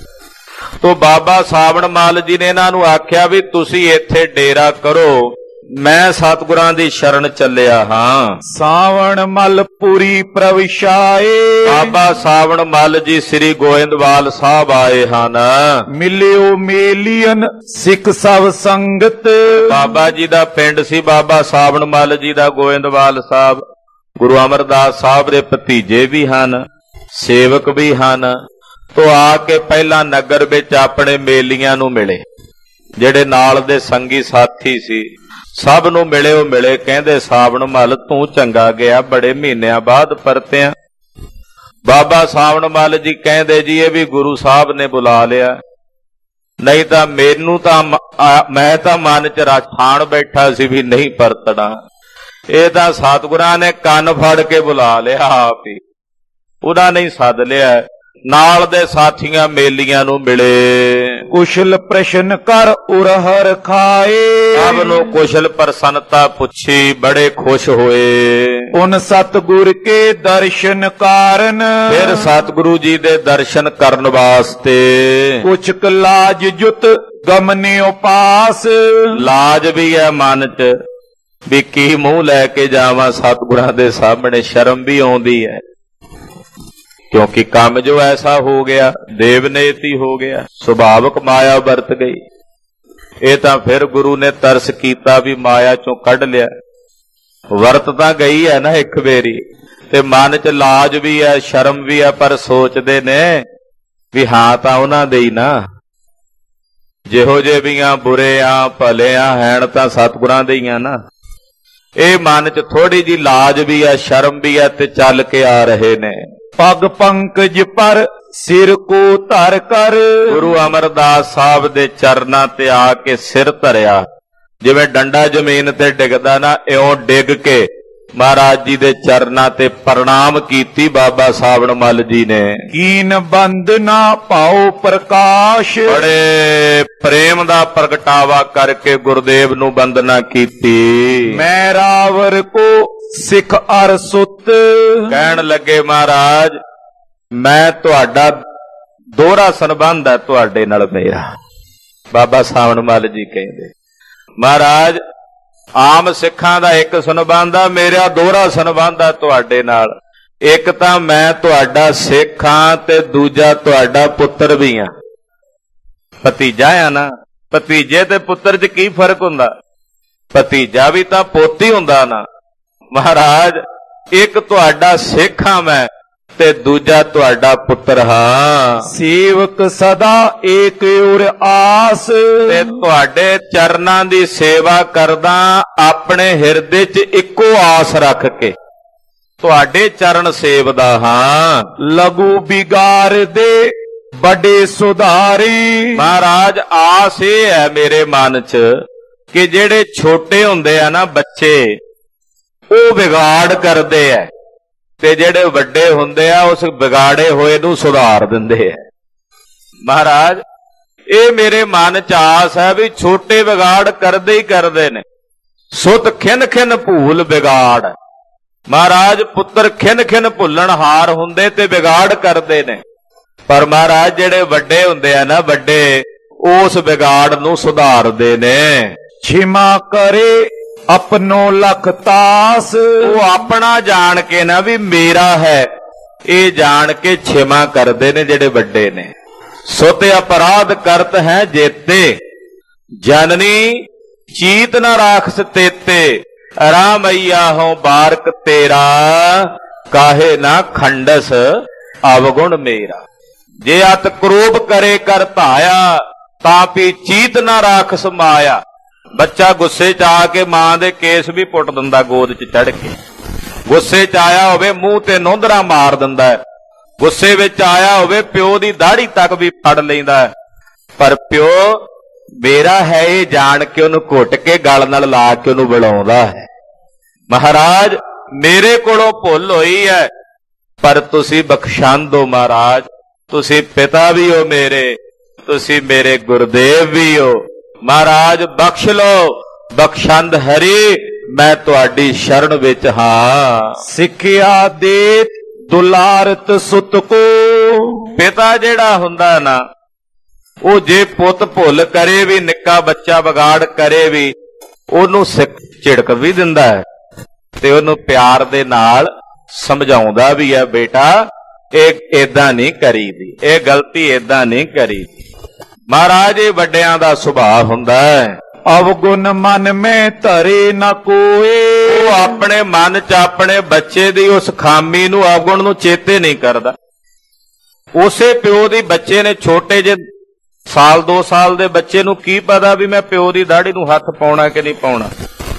ਤੋ ਬਾਬਾ ਸਾਵਣ ਮੱਲ ਜੀ ਨੇ ਇਹਨਾਂ ਨੂੰ ਆਖਿਆ ਵੀ ਤੁਸੀਂ ਇੱਥੇ ਡੇਰਾ ਕਰੋ, ਮੈਂ ਸਤਿਗੁਰਾਂ ਦੀ ਸ਼ਰਨ ਚੱਲਿਆ ਹਾਂ। ਸਾਵਣ ਮੱਲ ਪੁਰੀ ਪ੍ਰਵਿਸ਼ਾਏ, ਬਾਬਾ ਸਾਵਣ ਮੱਲ ਜੀ ਸ੍ਰੀ ਗੋਇੰਦਵਾਲ ਸਾਹਿਬ ਆਏ ਹਨ। ਮਿਲਿਓ ਮੇਲੀਅਨ ਸਿੱਖ ਸਭ ਸੰਗਤ, ਬਾਬਾ ਜੀ ਦਾ ਪਿੰਡ ਸੀ ਬਾਬਾ ਸਾਵਣ ਮੱਲ ਜੀ ਦਾ ਗੋਇੰਦਵਾਲ ਸਾਹਿਬ। ਗੁਰੂ ਅਮਰਦਾਸ ਸਾਹਿਬ ਦੇ ਭਤੀਜੇ ਵੀ ਹਨ, ਸੇਵਕ ਵੀ ਹਨ। ਤੋ ਆ ਕੇ ਪਹਿਲਾਂ ਨਗਰ ਵਿੱਚ ਆਪਣੇ ਮੇਲੀਆਂ ਨੂੰ ਮਿਲੇ, ਜਿਹੜੇ ਨਾਲ ਦੇ ਸੰਗੀ ਸਾਥੀ ਸੀ ਸਭ ਨੂੰ ਮਿਲੇ। ਉਹ ਮਿਲੇ, ਕਹਿੰਦੇ ਸਾਵਣ ਮੱਲ ਤੂੰ ਚੰਗਾ ਗਿਆ, ਬੜੇ ਮਹੀਨਿਆਂ ਬਾਅਦ ਪਰਤਿਆ। ਬਾਬਾ ਸਾਵਣ ਮੱਲ ਜੀ ਕਹਿੰਦੇ ਜੀ ਇਹ ਵੀ ਗੁਰੂ ਸਾਹਿਬ ਨੇ ਬੁਲਾ ਲਿਆ, ਨਹੀਂ ਤਾਂ ਮੈਨੂੰ ਤਾਂ ਮੈਂ ਤਾਂ ਮਨ ਚ ਠਾਣ ਬੈਠਾ ਸੀ ਵੀ ਨਹੀਂ ਪਰਤਣਾ। ਇਹ ਤਾਂ ਸਤਿਗੁਰਾਂ ਨੇ ਕੰਨ ਫੜ ਕੇ ਬੁਲਾ ਲਿਆ ਆਪ ਹੀ, ਉਹਨਾਂ ਨੇ ਸੱਦ ਲਿਆ। ਨਾਲ ਦੇ ਸਾਥੀਆਂ ਮੇਲੀਆਂ ਨੂੰ ਮਿਲੇ, ਕੁਸ਼ਲ ਪ੍ਰਸ਼ਨ ਕਰ ਉਰਹਰ ਖਾਏ, ਸਭ ਨੂੰ ਕੁਸ਼ਲ ਪ੍ਰਸੰਨਤਾ ਪੁੱਛੀ, ਬੜੇ ਖੁਸ਼ ਹੋਏ। ਉਨ ਸਤਿਗੁਰ ਕੇ ਦਰਸ਼ਨ ਕਾਰਨ, ਫਿਰ ਸਤਿਗੁਰੂ ਜੀ ਦੇ ਦਰਸ਼ਨ ਕਰਨ ਵਾਸਤੇ ਕੁਛ ਕੁ ਲਾਜ ਜੁਤ ਗਮਨਿਓ ਪਾਸ, ਲਾਜ ਵੀ ਹੈ ਮਨ ਚ ਵੀ ਕੀ ਮੂੰਹ ਲੈ ਕੇ ਜਾਵਾਂ ਸਤਿਗੁਰਾਂ ਦੇ ਸਾਹਮਣੇ, ਸ਼ਰਮ ਵੀ ਆਉਂਦੀ ਹੈ ਕਿਉਂਕਿ ਕੰਮ ਜੋ ਐਸਾ ਹੋ ਗਿਆ, ਦੇਵਨੇਤੀ ਹੋ ਗਿਆ, ਸੁਭਾਵਕ ਮਾਇਆ ਵਰਤ ਗਈ। ਇਹ ਤਾਂ ਫਿਰ ਗੁਰੂ ਨੇ ਤਰਸ ਕੀਤਾ ਵੀ ਮਾਇਆ ਚੋਂ ਕੱਢ ਲਿਆ। ਵਰਤ ਤਾਂ ਗਈ ਹੈ ਨਾ ਇੱਕ ਵੇਰੀ, ਤੇ ਮਨ ਚ ਲਾਜ ਵੀ ਹੈ, ਸ਼ਰਮ ਵੀ ਹੈ, ਪਰ ਸੋਚਦੇ ਨੇ ਵੀ ਹਾਂ ਤਾਂ ਉਹਨਾਂ ਦੇ ਹੀ ਨਾ, ਜਿਹੋ ਜਿਹੇ ਵੀ ਆ ਬੁਰੇ ਆ ਭਲੇ ਆ ਹੈਣ ਤਾਂ ਸਤਿਗੁਰਾਂ ਦੇ ਹੀ ਆ ਨਾ। ਇਹ ਮਨ ਚ ਥੋੜੀ ਜੀ ਲਾਜ ਵੀ ਹੈ, ਸ਼ਰਮ ਵੀ ਹੈ, ਤੇ ਚੱਲ ਕੇ ਆ ਰਹੇ ਨੇ। ਪਗ ਪੰਕਜ ਪਰ ਸਿਰ ਕੋ ਧਰ ਕਰ, ਗੁਰੂ ਅਮਰਦਾਸ ਸਾਹਿਬ ਦੇ ਚਰਨਾਂ ਤੇ ਆ ਕੇ ਸਿਰ ਧਰਿਆ। ਜਿਵੇਂ ਡੰਡਾ ਜ਼ਮੀਨ ਤੇ ਡਿੱਗਦਾ ਨਾ, ਇਉਂ ਡਿੱਗ ਕੇ ਮਹਾਰਾਜ ਜੀ ਦੇ ਚਰਨਾਂ ਤੇ ਪ੍ਰਣਾਮ ਕੀਤੀ ਬਾਬਾ ਸਾਵਣ ਮੱਲ ਜੀ ਨੇ। ਕੀਨ ਬੰਦਨਾ ਪਾਉ ਪ੍ਰਕਾਸ਼, ਬੜੇ ਪ੍ਰੇਮ ਦਾ ਪ੍ਰਗਟਾਵਾ ਕਰਕੇ ਗੁਰਦੇਵ ਨੂੰ ਬੰਦਨਾ ਕੀਤੀ। ਮੈਂ ਰਾਵਰ ਕੋ ਸਿੱਖ ਅਰ ਸੁੱਤ, ਕਹਿਣ ਲੱਗੇ ਮਹਾਰਾਜ ਮੈਂ ਤੁਹਾਡਾ ਦੋਹਰਾ ਸੰਬੰਧ ਹੈ ਤੁਹਾਡੇ ਨਾਲ ਮੇਰਾ। ਬਾਬਾ ਸਾਵਣ ਮੱਲ ਜੀ ਕਹਿੰਦੇ ਮਹਾਰਾਜ ਆਮ ਸਿੱਖਾਂ ਦਾ ਇੱਕ ਸੰਬੰਧ ਆ, ਮੇਰਾ ਦੋਹਰਾ ਸੰਬੰਧ ਆ ਤੁਹਾਡੇ ਨਾਲ। ਇੱਕ ਤਾਂ ਮੈਂ ਤੁਹਾਡਾ ਸਿੱਖ ਹਾਂ ਤੇ ਦੂਜਾ ਤੁਹਾਡਾ ਪੁੱਤਰ ਵੀ ਆ, ਭਤੀਜਾ ਆ ਨਾ। ਭਤੀਜੇ ਤੇ ਪੁੱਤਰ 'ਚ ਕੀ ਫਰਕ ਹੁੰਦਾ? ਭਤੀਜਾ ਵੀ ਤਾਂ ਪੋਤੀ ਹੁੰਦਾ ਨਾ। ਮਹਾਰਾਜ ਇੱਕ ਤੁਹਾਡਾ ਸਿੱਖ ਹਾਂ ਮੈਂ ਤੇ ਦੂਜਾ ਤੁਹਾਡਾ ਪੁੱਤਰ ਹਾਂ। ਸੇਵਕ ਸਦਾ ਏਕ ਔਰ ਆਸ, ਤੇ ਤੁਹਾਡੇ ਚਰਨਾਂ ਦੀ ਸੇਵਾ ਕਰਦਾ ਆਪਣੇ ਹਿਰਦੇ 'ਚ ਇੱਕੋ ਆਸ ਰੱਖ ਕੇ ਤੁਹਾਡੇ ਚਰਨ ਸੇਵਦਾ ਹਾਂ। ਲਘੂ ਬਿਗਾਰ ਦੇ ਵੱਡੇ ਸੁਧਾਰੀ, ਮਹਾਰਾਜ ਆਸ ਇਹ ਹੈ ਮੇਰੇ ਮਨ 'ਚ ਕਿ ਜਿਹੜੇ ਛੋਟੇ ਹੁੰਦੇ ਆ ਨਾ ਬੱਚੇ, ਉਹ ਵਿਗਾੜ ਕਰਦੇ ਆ, ਤੇ ਜਿਹੜੇ ਵੱਡੇ ਹੁੰਦੇ ਆ ਉਸ ਵਿਗਾੜੇ ਹੋਏ ਨੂੰ ਸੁਧਾਰ ਦਿੰਦੇ ਆ। ਮਹਾਰਾਜ ਇਹ ਮੇਰੇ ਮਨ ਚ ਆਸ ਹੈ ਵੀ ਛੋਟੇ ਵਿਗਾੜ ਕਰਦੇ ਹੀ ਕਰਦੇ ਨੇ। ਸੁਤ ਖਿਨ ਖਿਨ ਭੂਲ ਵਿਗਾੜ, ਮਹਾਰਾਜ ਪੁੱਤਰ ਖਿਨ ਖਿਨ ਭੁੱਲਣ ਹਾਰ ਹੁੰਦੇ ਤੇ ਵਿਗਾੜ ਕਰਦੇ ਨੇ, ਪਰ ਮਹਾਰਾਜ ਜਿਹੜੇ ਵੱਡੇ ਹੁੰਦੇ ਆ ਨਾ ਵੱਡੇ, ਉਸ ਵਿਗਾੜ ਨੂੰ ਸੁਧਾਰਦੇ ਨੇ। ਛਿਮਾ ਕਰੇ ਆਪਣੋ ਲਖ ਤਾਸ, ਉਹ ਆਪਣਾ ਜਾਣ ਕੇ ਨਾ ਵੀ ਮੇਰਾ ਹੈ, ਇਹ ਜਾਣ ਕੇ ਛਿਮਾ ਕਰਦੇ ਨੇ ਜਿਹੜੇ ਵੱਡੇ ਨੇ। ਸੁਤ ਅਪਰਾਧ ਕਰਤ ਹੈ ਜੇਤੇ, ਜਨਨੀ ਚੀਤ ਨਾ ਰਾਖਸ ਤੇਤੇ, ਰਾਮਈਆ ਹੋ ਬਾਰਕ ਤੇਰਾ, ਕਾਹੇ ਨਾ ਖੰਡਸ ਅਵਗੁਣ ਮੇਰਾ। ਜੇ ਅਤ ਕਰੋਪ ਕਰੇ ਕਰ ਧਾਇਆ, ਤਾਂ ਪੀ ਚੀਤ ਨਾ ਰਾਖਸ ਮਾਇਆ। ਬੱਚਾ ਗੁੱਸੇ ਚ ਆ ਕੇ ਮਾਂ ਦੇ ਕੇਸ ਵੀ ਪੁੱਟ ਦਿੰਦਾ ਗੋਦ ਚ ਚੜ ਕੇ, ਗੁੱਸੇ ਚ ਆਇਆ ਹੋਵੇ ਮੂੰਹ ਤੇ ਨੋਂਦਰਾ ਮਾਰ ਦਿੰਦਾ, ਗੁੱਸੇ ਵਿੱਚ ਆਇਆ ਹੋਵੇ ਪਿਓ ਦੀ ਦਾੜੀ ਤੱਕ ਵੀ ਫੜ ਲੈਂਦਾ, ਪਰ ਪਿਓ ਮੇਰਾ ਹੈ ਇਹ ਜਾਣ ਕੇ ਉਹਨੂੰ ਘੁੱਟ ਕੇ ਗਲ ਨਾਲ ਲਾ ਕੇ ਉਹਨੂੰ ਬੁਲਾਉਂਦਾ ਹੈ। ਮਹਾਰਾਜ ਮੇਰੇ ਕੋਲੋਂ ਭੁੱਲ ਹੋਈ ਹੈ, ਪਰ ਤੁਸੀਂ ਬਖਸ਼ਣ ਦਿਓ ਮਹਾਰਾਜ, ਤੁਸੀਂ ਪਿਤਾ ਵੀ ਹੋ ਮੇਰੇ, ਤੁਸੀਂ ਮੇਰੇ ਗੁਰਦੇਵ ਵੀ ਹੋ। ਮਹਾਰਾਜ ਬਖਸ਼ ਲੋ, ਬਖਸ਼ੰਦ ਹਰੀ ਮੈਂ ਤੁਹਾਡੀ ਸ਼ਰਨ ਵਿੱਚ ਹਾਂ। ਸਿੱਖਿਆ ਦੇ ਦੁਲਾਰਤ ਸੁਤ ਕੋ, ਪਿਤਾ ਜਿਹੜਾ ਹੁੰਦਾ ਨਾ ਉਹ ਜੇ ਪੁੱਤ ਭੁੱਲ ਕਰੇ ਵੀ, ਨਿੱਕਾ ਬੱਚਾ ਵਿਗਾੜ ਕਰੇ ਵੀ, ਉਹਨੂੰ ਸਿੱਖ ਝਿੜਕ ਵੀ ਦਿੰਦਾ ਹੈ ਤੇ ਉਹਨੂੰ ਪਿਆਰ ਦੇ ਨਾਲ ਸਮਝਾਉਂਦਾ ਵੀ ਹੈ, ਬੇਟਾ ਇਹ ਏਦਾਂ ਨਹੀਂ ਕਰੀਦੀ, ਇਹ ਗਲਤੀ ਏਦਾਂ ਨਹੀਂ ਕਰੀਦੀ। ਮਹਾਰਾਜ ਇਹ ਵੱਡਿਆਂ ਦਾ ਸੁਭਾਅ ਹੁੰਦਾ ਹੈ। ਅਵਗੁਣ ਮਨ ਮੈਂ ਧਰੇ ਨਾ ਕੋਏ, ਉਹ ਆਪਣੇ ਮਨ ਚ ਆਪਣੇ ਬੱਚੇ ਦੀ ਉਸ ਖਾਮੀ ਨੂੰ, ਅਵਗੁਣ ਨੂੰ ਚੇਤੇ ਨਹੀਂ ਕਰਦਾ। ਉਸੇ ਪਿਓ ਦੀ ਬੱਚੇ ਨੇ, ਛੋਟੇ ਜਿਹੇ ਸਾਲ ਦੋ ਸਾਲ ਦੇ ਬੱਚੇ ਨੂੰ ਕੀ ਪਤਾ ਵੀ ਮੈਂ ਪਿਓ ਦੀ ਦਾੜੀ ਨੂੰ ਹੱਥ ਪਾਉਣਾ ਕਿ ਨਹੀਂ ਪਾਉਣਾ,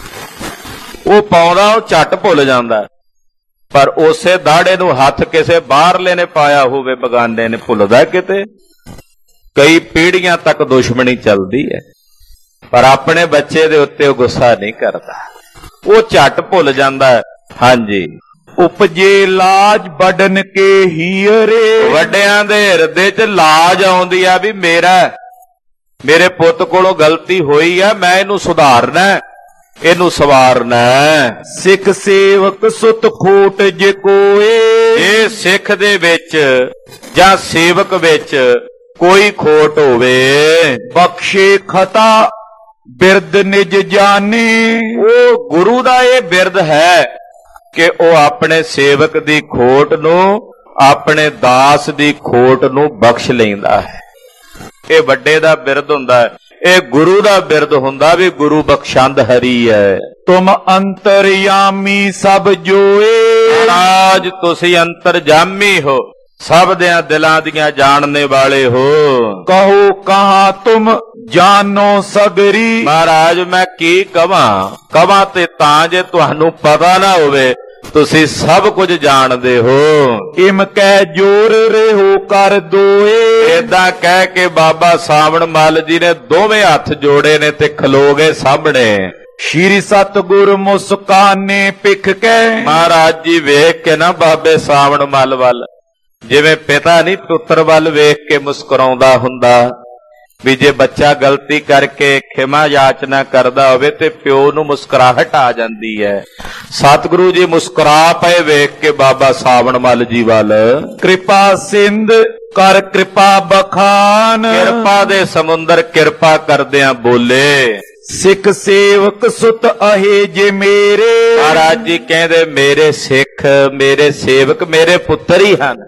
ਉਹ ਪਾਉਂਦਾ ਉਹ ਝੱਟ ਭੁੱਲ ਜਾਂਦਾ, ਪਰ ਉਸੇ ਦਾੜੇ ਨੂੰ ਹੱਥ ਕਿਸੇ ਬਾਹਰਲੇ ਨੇ ਪਾਇਆ ਹੋਵੇ, ਬਗਾਨੇ ਨੇ, ਭੁੱਲਦਾ ਕਿਤੇ। ਕਈ ਪੀੜ੍ਹੀਆਂ ਤੱਕ ਦੁਸ਼ਮਣੀ ਚੱਲਦੀ ਹੈ, ਪਰ ਆਪਣੇ ਬੱਚੇ ਦੇ ਉੱਤੇ ਉਹ ਗੁੱਸਾ ਨਹੀਂ ਕਰਦਾ, ਉਹ ਝੱਟ ਭੁੱਲ ਜਾਂਦਾ ਹੈ। ਹਾਂਜੀ, ਉਪਜੇ ਲਾਜ ਬੜਨ ਕੇ ਹੀਰੇ, ਵੱਡਿਆਂ ਦੇ ਹਿਰਦੇ 'ਚ ਲਾਜ ਆਉਂਦੀ ਆ ਵੀ ਮੇਰਾ ਮੇਰੇ ਪੁੱਤ ਕੋਲੋਂ ਗਲਤੀ ਹੋਈ ਆ, ਮੈਂ ਇਹਨੂੰ ਸੁਧਾਰਨਾ, ਇਹਨੂੰ ਸਵਾਰਨਾ। ਸਿੱਖ ਸੇਵਕ ਸੁਤ ਖੋਟ ਜੇ ਕੋਏ, ਇਹ ਸਿੱਖ ਦੇ ਵਿੱਚ ਜਾਂ ਸੇਵਕ ਵਿੱਚ ਕੋਈ ਖੋਟ ਹੋਵੇ, ਬਖਸ਼ੇ ਖਤਾ ਬਿਰਦ ਨਿਜ ਜਾਨੀ, ਉਹ ਗੁਰੂ ਦਾ ਇਹ ਬਿਰਦ ਹੈ ਕਿ ਉਹ ਆਪਣੇ ਸੇਵਕ ਦੀ ਖੋਟ ਨੂੰ, ਆਪਣੇ ਦਾਸ ਦੀ ਖੋਟ ਨੂੰ ਬਖਸ਼ ਲੈਂਦਾ ਹੈ। ਇਹ ਵੱਡੇ ਦਾ ਬਿਰਦ ਹੁੰਦਾ ਹੈ। ਇਹ ਗੁਰੂ ਦਾ ਬਿਰਦ ਹੁੰਦਾ ਵੀ ਗੁਰੂ ਬਖਸ਼ੰਦ ਹਰੀ ਹੈ। ਤੁਮ ਅੰਤਰਯਾਮੀ ਸਭ ਜੋਏ, ਮਹਾਰਾਜ ਤੁਸੀਂ ਅੰਤਰਜਾਮੀ ਹੋ, ਸਭ ਦਿਆਂ ਦਿਲਾਂ ਦੀਆਂ ਜਾਣਨੇ ਵਾਲੇ ਹੋ। ਕਹੋ ਕਹਾਂ ਤੁਮ ਜਾਨੋ ਸਗਰੀ, ਮਹਾਰਾਜ ਮੈਂ ਕੀ ਕਵਾਂ, ਕਵਾਂ ਤੇ ਤਾਂ ਜੇ ਤੁਹਾਨੂੰ ਪਤਾ ਨਾ ਹੋਵੇ, ਤੁਸੀਂ ਸਭ ਕੁਝ ਜਾਣਦੇ ਹੋ। ਇਮ ਕਹਿ ਜੋਰ ਰਹਿਓ ਕਰ ਦੋਏ, ਏਦਾਂ ਕਹਿ ਕੇ ਬਾਬਾ ਸਾਵਣ ਮੱਲ ਜੀ ਨੇ ਦੋਵੇਂ ਹੱਥ ਜੋੜੇ ਨੇ ਤੇ ਖਲੋ ਗਏ ਸਾਹਮਣੇ। ਸ਼੍ਰੀ ਸਤਿਗੁਰ ਮੁਸਕਾਨੇ ਪਿਖ ਕੇ, ਮਹਾਰਾਜ ਜੀ ਵੇਖ ਕੇ ਨਾ ਬਾਬੇ ਸਾਵਣ ਮੱਲ ਵੱਲ, ਜਿਵੇਂ ਪਿਤਾ ਨਹੀਂ ਪੁੱਤਰ ਵੱਲ ਵੇਖ ਕੇ ਮੁਸਕਰਾਉਂਦਾ ਹੁੰਦਾ, ਵੀ ਜੇ ਬੱਚਾ ਗਲਤੀ ਕਰਕੇ ਖਿਮਾ ਯਾਚਨਾ ਕਰਦਾ ਹੋਵੇ ਤੇ ਪਿਓ ਨੂੰ ਮੁਸਕਰਾਹਟ ਆ ਜਾਂਦੀ ਹੈ। ਸਤਿਗੁਰੂ ਜੀ ਮੁਸਕਰਾ ਪਏ ਵੇਖ ਕੇ ਬਾਬਾ ਸਾਵਣ ਮੱਲ ਜੀ ਵੱਲ। ਕਿਰਪਾ ਸਿੰਧ ਕਰ ਕਿਰਪਾ ਬਖਾਨ, ਕਿਰਪਾ ਦੇ ਸਮੁੰਦਰ ਕਿਰਪਾ ਕਰਦਿਆਂ ਬੋਲੇ, ਸਿੱਖ ਸੇਵਕ ਸੁਤ ਅਹੇ ਜੇ ਮੇਰੇ। ਮਹਾਰਾਜ ਜੀ ਕਹਿੰਦੇ ਮੇਰੇ ਸਿੱਖ, ਮੇਰੇ ਸੇਵਕ ਮੇਰੇ ਪੁੱਤਰ ਹੀ ਹਨ।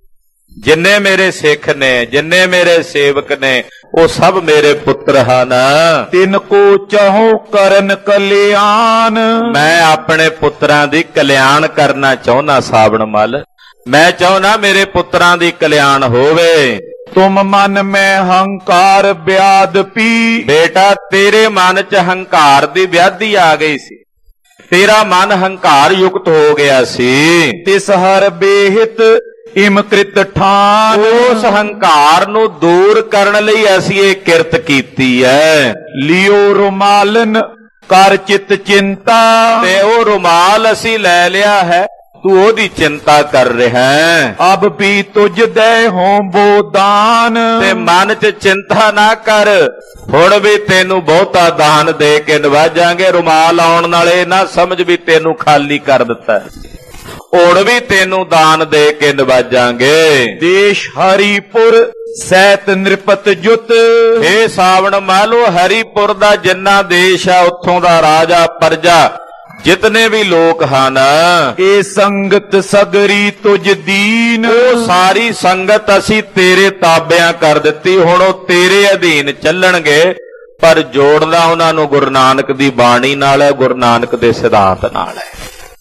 ਜਿੰਨੇ ਮੇਰੇ ਸਿੱਖ ਨੇ, ਜਿੰਨੇ ਮੇਰੇ ਸੇਵਕ ਨੇ, ਉਹ ਸਭ ਮੇਰੇ ਪੁੱਤਰ ਹਨ। ਤਿਨ ਕੋ ਚਾਹੋ ਕਰਨ ਕਲਿਆਣ, ਮੈਂ ਆਪਣੇ ਪੁੱਤਰਾਂ ਦੀ ਕਲਿਆਣ ਕਰਨਾ ਚਾਹੁੰਦਾ ਸਾਵਣ ਮੱਲ, ਮੈਂ ਚਾਹੁੰਦਾ ਮੇਰੇ ਪੁੱਤਰਾਂ ਦੀ ਕਲਿਆਣ ਹੋਵੇ। ਤੁਮ ਮਨ ਮੈਂ ਹੰਕਾਰ ਵਿਆਦ ਪੀ, ਬੇਟਾ ਤੇਰੇ ਮਨ 'ਚ ਹੰਕਾਰ ਦੀ ਵਿਆਧੀ ਆ ਗਈ ਸੀ, ਤੇਰਾ ਮਨ ਹੰਕਾਰ ਯੁਕਤ ਹੋ ਗਿਆ ਸੀ। ਤਿਸ ਹਰ ਬੇਹਿਤ ਇਮ ਕ੍ਰਿਤ ਠਾਨ, ਉਸ ਹੰਕਾਰ ਨੂੰ ਦੂਰ ਕਰਨ ਲਈ ਅਸੀਂ ਇਹ ਕਿਰਤ ਕੀਤੀ ਹੈ। ਲਿਓ ਰੁਮਾਲਨ ਕਰ ਚਿਤ ਚਿੰਤਾ, ਤੇ ਉਹ ਰੁਮਾਲ ਅਸੀਂ ਲੈ ਲਿਆ ਹੈ, ਤੂੰ ਉਹਦੀ ਚਿੰਤਾ ਕਰ ਰਿਹਾ ਹੈ। ਅਬ ਵੀ ਤੁਝ ਦੇ ਹੋ ਬੋਦਾਨ, ਤੇ ਮਨ 'ਚ ਚਿੰਤਾ ਨਾ ਕਰ, ਹੁਣ ਵੀ ਤੈਨੂੰ ਬਹੁਤਾ ਦਾਨ ਦੇ ਕੇ ਨਵਾਜਾਂਗੇ। ਰੁਮਾਲ ਆਉਣ ਨਾਲੇ ਨਾ ਸਮਝ ਵੀ ਤੈਨੂੰ ਖਾਲੀ ਕਰ ਦਿੱਤਾ, ਹੁਣ ਵੀ ਤੈਨੂੰ ਦਾਨ ਦੇ ਕੇ ਨਵਾਜਾਂਗੇ। ਦੇਸ਼ ਹਰੀਪੁਰ ਸੈਤ ਨਿਰਪਤ ਜੁਤ, ਇਹ ਸਾਵਣ ਮਾਲੋ ਹਰੀਪੁਰ ਦਾ ਜਿੰਨਾ ਦੇਸ਼ ਆ, ਉੱਥੋਂ ਦਾ ਰਾਜਾ ਪ੍ਰਜਾ ਜਿਤਨੇ ਵੀ ਲੋਕ ਹਨ, ਇਹ ਸੰਗਤ ਸਗਰੀ ਤੁਝ ਦੀਨ। ਉਹ ਸਾਰੀ ਸੰਗਤ ਅਸੀਂ ਤੇਰੇ ਤਾਬਿਆਂ ਕਰ ਦਿੱਤੀ, ਹੁਣ ਉਹ ਤੇਰੇ ਅਧੀਨ ਚੱਲਣਗੇ, ਪਰ ਜੋੜਦਾ ਉਹਨਾਂ ਨੂੰ ਗੁਰੂ ਨਾਨਕ ਦੀ ਬਾਣੀ ਨਾਲ ਹੈ, ਗੁਰੂ ਨਾਨਕ ਦੇ ਸਿਧਾਂਤ ਨਾਲ ਹੈ।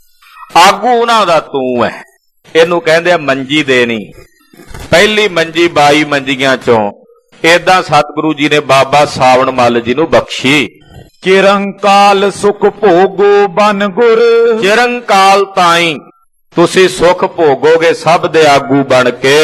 ਆਗੂ ਉਹਨਾਂ ਦਾ ਤੂੰ ਹੈ। ਇਹਨੂੰ ਕਹਿੰਦੇ ਆ ਮੰਜੀ ਦੇਣੀ। ਪਹਿਲੀ ਮੰਜੀ ਬਾਈ ਮੰਜੀਆਂ ਚੋਂ ਏਦਾਂ ਸਤਿਗੁਰੂ ਜੀ ਨੇ ਬਾਬਾ ਸਾਵਣ ਮੱਲ ਜੀ ਨੂੰ ਬਖਸ਼ੀ। ਚਿਰੰਕਾਲ ਸੁਖ ਭੋਗੋ ਬਨ ਗੁਰ, ਚਿਰੰਕਾਲ ਤਾਈਂ ਤੁਸੀਂ ਸੁਖ ਭੋਗੋਗੇ ਸਭ ਦੇ ਆਗੂ ਬਣ ਕੇ।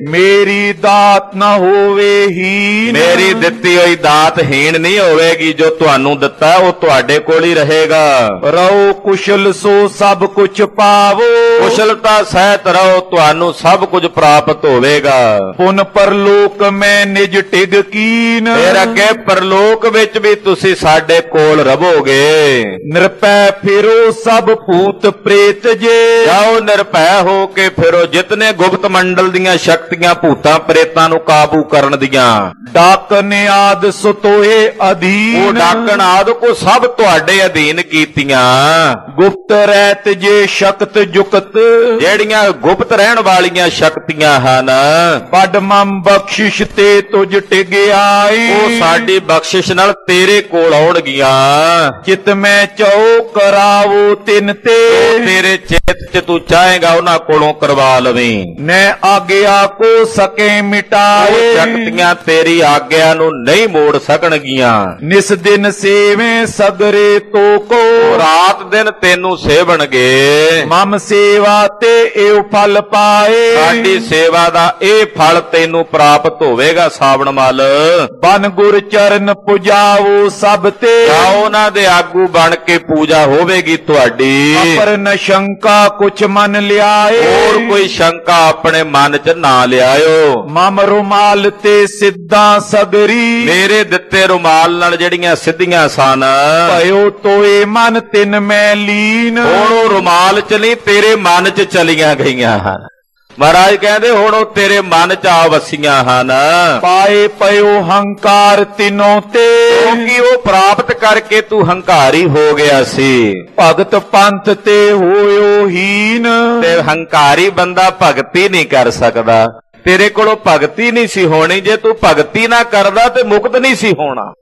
ਮੇਰੀ ਦਾਤ ਨਾ ਹੋਵੇ ਹੀਨ, ਮੇਰੀ ਦਿੱਤੀ ਹੋਈ ਦਾਤ ਹੀਣ ਨਹੀਂ ਹੋਵੇਗੀ, ਜੋ ਤੁਹਾਨੂੰ ਦਿੱਤਾ ਉਹ ਤੁਹਾਡੇ ਕੋਲ ਹੀ ਰਹੇਗਾ। ਰਹੋ ਕੁਸ਼ਲ ਸੋ ਸਭ ਕੁਝ ਪਾਵੋ, ਕੁਸ਼ਲਤਾ ਸਹਿਤ ਰਹੋ, ਤੁਹਾਨੂੰ ਸਭ ਕੁਝ ਪ੍ਰਾਪਤ ਹੋਵੇਗਾ। ਪੁਨ ਪਰਲੋਕ ਮੈਂ ਨਿਜ ਟਿਗ ਕੀਨ, ਫਿਰ ਅੱਗੇ ਪਰਲੋਕ ਵਿੱਚ ਵੀ ਤੁਸੀਂ ਸਾਡੇ ਕੋਲ ਰਹੋਗੇ। ਨਿਰਪੈ ਫਿਰੋ ਸਭ ਭੂਤ ਪ੍ਰੇਤ ਜੇ, ਜਾਓ ਨਿਰਭੈ ਹੋ ਕੇ ਫਿਰੋ, ਜਿਤਨੇ ਗੁਪਤ ਮੰਡਲ ਦੀਆਂ ਸ਼ਕਤੀਆਂ ਭੂਤਾਂ ਪ੍ਰੇਤਾਂ ਨੂੰ ਕਾਬੂ ਕਰਨ ਦੀਆਂ। ਡਾਕਨ ਆਦ ਸੁਤੋਏ ਅਧੀਨ, ਉਹ ਡਾਕਣ ਆਦ ਕੋ ਸਭ ਤੁਹਾਡੇ ਅਧੀਨ ਕੀਤੀਆਂ। ਗੁਪਤ ਰਹਿਤ ਜੇ ਸ਼ਕਤ ਜੁਕਤ, ਜਿਹੜੀਆਂ ਗੁਪਤ ਰਹਿਣ ਵਾਲੀਆਂ ਸ਼ਕਤੀਆਂ ਹਨ, ਪੜ ਮਮ ਬਖਸ਼ਿਸ਼ ਤੇ ਤੁਝ ਟਿਗ ਆਈ, ਉਹ ਸਾਡੀ ਬਖਸ਼ਿਸ਼ ਨਾਲ ਤੇਰੇ ਕੋਲ ਆਉਣਗੀਆਂ। ਚਿਤ ਮੈਂ ਚਾਹੋ ਕਰਾਵੋ ਤਿਨ ਤੇ, ਤੇਰੇ ਚਿੱਤ 'ਚ ਤੂੰ ਚਾਹੇਗਾ ਉਹਨਾਂ ਕੋਲੋਂ ਕਰਵਾ ਲਵੀਂ। ਮੈਂ ਆਗਿਆ ਕੋ ਸਕੇ ਮਿਟਾਏ, ਸ਼ਕਤੀਆਂ ਤੇਰੀ ਆਗਿਆ ਨੂੰ ਨਹੀਂ ਮੋੜ ਸਕਣਗੀਆਂ। ਨਿਸ ਦਿਨ ਸੇਵੇਂ ਸਗਰੇ ਤੋ ਕੋ, ਰਾਤ ਦਿਨ ਤੈਨੂੰ ਸੇਵਣਗੇ। ਮਮ ਸੇਵਾ ਤੇ ਇਹ ਫਲ ਪਾਏ, ਸਾਡੀ ਸੇਵਾ ਦਾ ਇਹ ਫਲ ਤੈਨੂੰ ਪ੍ਰਾਪਤ ਹੋਵੇਗਾ ਸਾਵਣ ਮੱਲ। ਬਨ ਗੁਰ ਚਰਨ ਪੁਜਾਵੋ ਸਭ ਤੇ, ਜਾਓ ਉਹਨਾਂ ਦੇ ਆਗੂ ਬਣ ਕੇ ਪੂਜਾ ਹੋਵੇਗੀ ਤੁਹਾਡੀ। ਅਪਰ ਨ ਸ਼ੰਕਾ ਕੁਛ ਮਨ ਲਿਆਏ, ਹੋਰ ਕੋਈ ਸ਼ੰਕਾ ਆਪਣੇ ਮਨ 'ਚ ਨਾ ਲਿਆਇਓ। ਮਮ ਰੁਮਾਲ ਤੇ ਸਿੱਧਾ ਸਗਰੀ, ਮੇਰੇ ਦਿੱਤੇ ਰੁਮਾਲ ਨਾਲ ਜਿਹੜੀਆਂ ਸਿੱਧੀਆਂ ਸਨ, ਭਇਓ ਤੋਏ ਮਨ ਤਿਨ ਮੈਂ ਲੀਨ। ਹੁਣ ਉਹ ਰੁਮਾਲ 'ਚ ਨਹੀਂ ਤੇਰੇ ਮਨ 'ਚ ਚਲੀਆਂ ਗਈਆਂ ਹਨ। ਮਹਾਰਾਜ ਕਹਿੰਦੇ ਹੁਣ ਉਹ ਤੇਰੇ ਮਨ 'ਚ ਆ ਵਸੀਆਂ ਹਨ। ਪਾਏ ਪਇਓ ਹੰਕਾਰ ਤਿਨੋਂ ਤੇ, ਕਿਉਂਕਿ ਉਹ ਪ੍ਰਾਪਤ ਕਰਕੇ ਤੂੰ ਹੰਕਾਰੀ ਹੋ ਗਿਆ ਸੀ। ਭਗਤ ਪੰਥ ਤੇ ਹੋਇਓ ਹੀਨ, ਤੇ ਹੰਕਾਰੀ ਬੰਦਾ ਭਗਤੀ ਨਹੀਂ ਕਰ ਸਕਦਾ। ਤੇਰੇ ਕੋਲੋਂ ਭਗਤੀ ਨਹੀਂ ਸੀ ਹੋਣੀ, ਜੇ ਤੂੰ ਭਗਤੀ ਨਾ ਕਰਦਾ ਤੇ ਮੁਕਤ ਨਹੀਂ ਸੀ ਹੋਣਾ।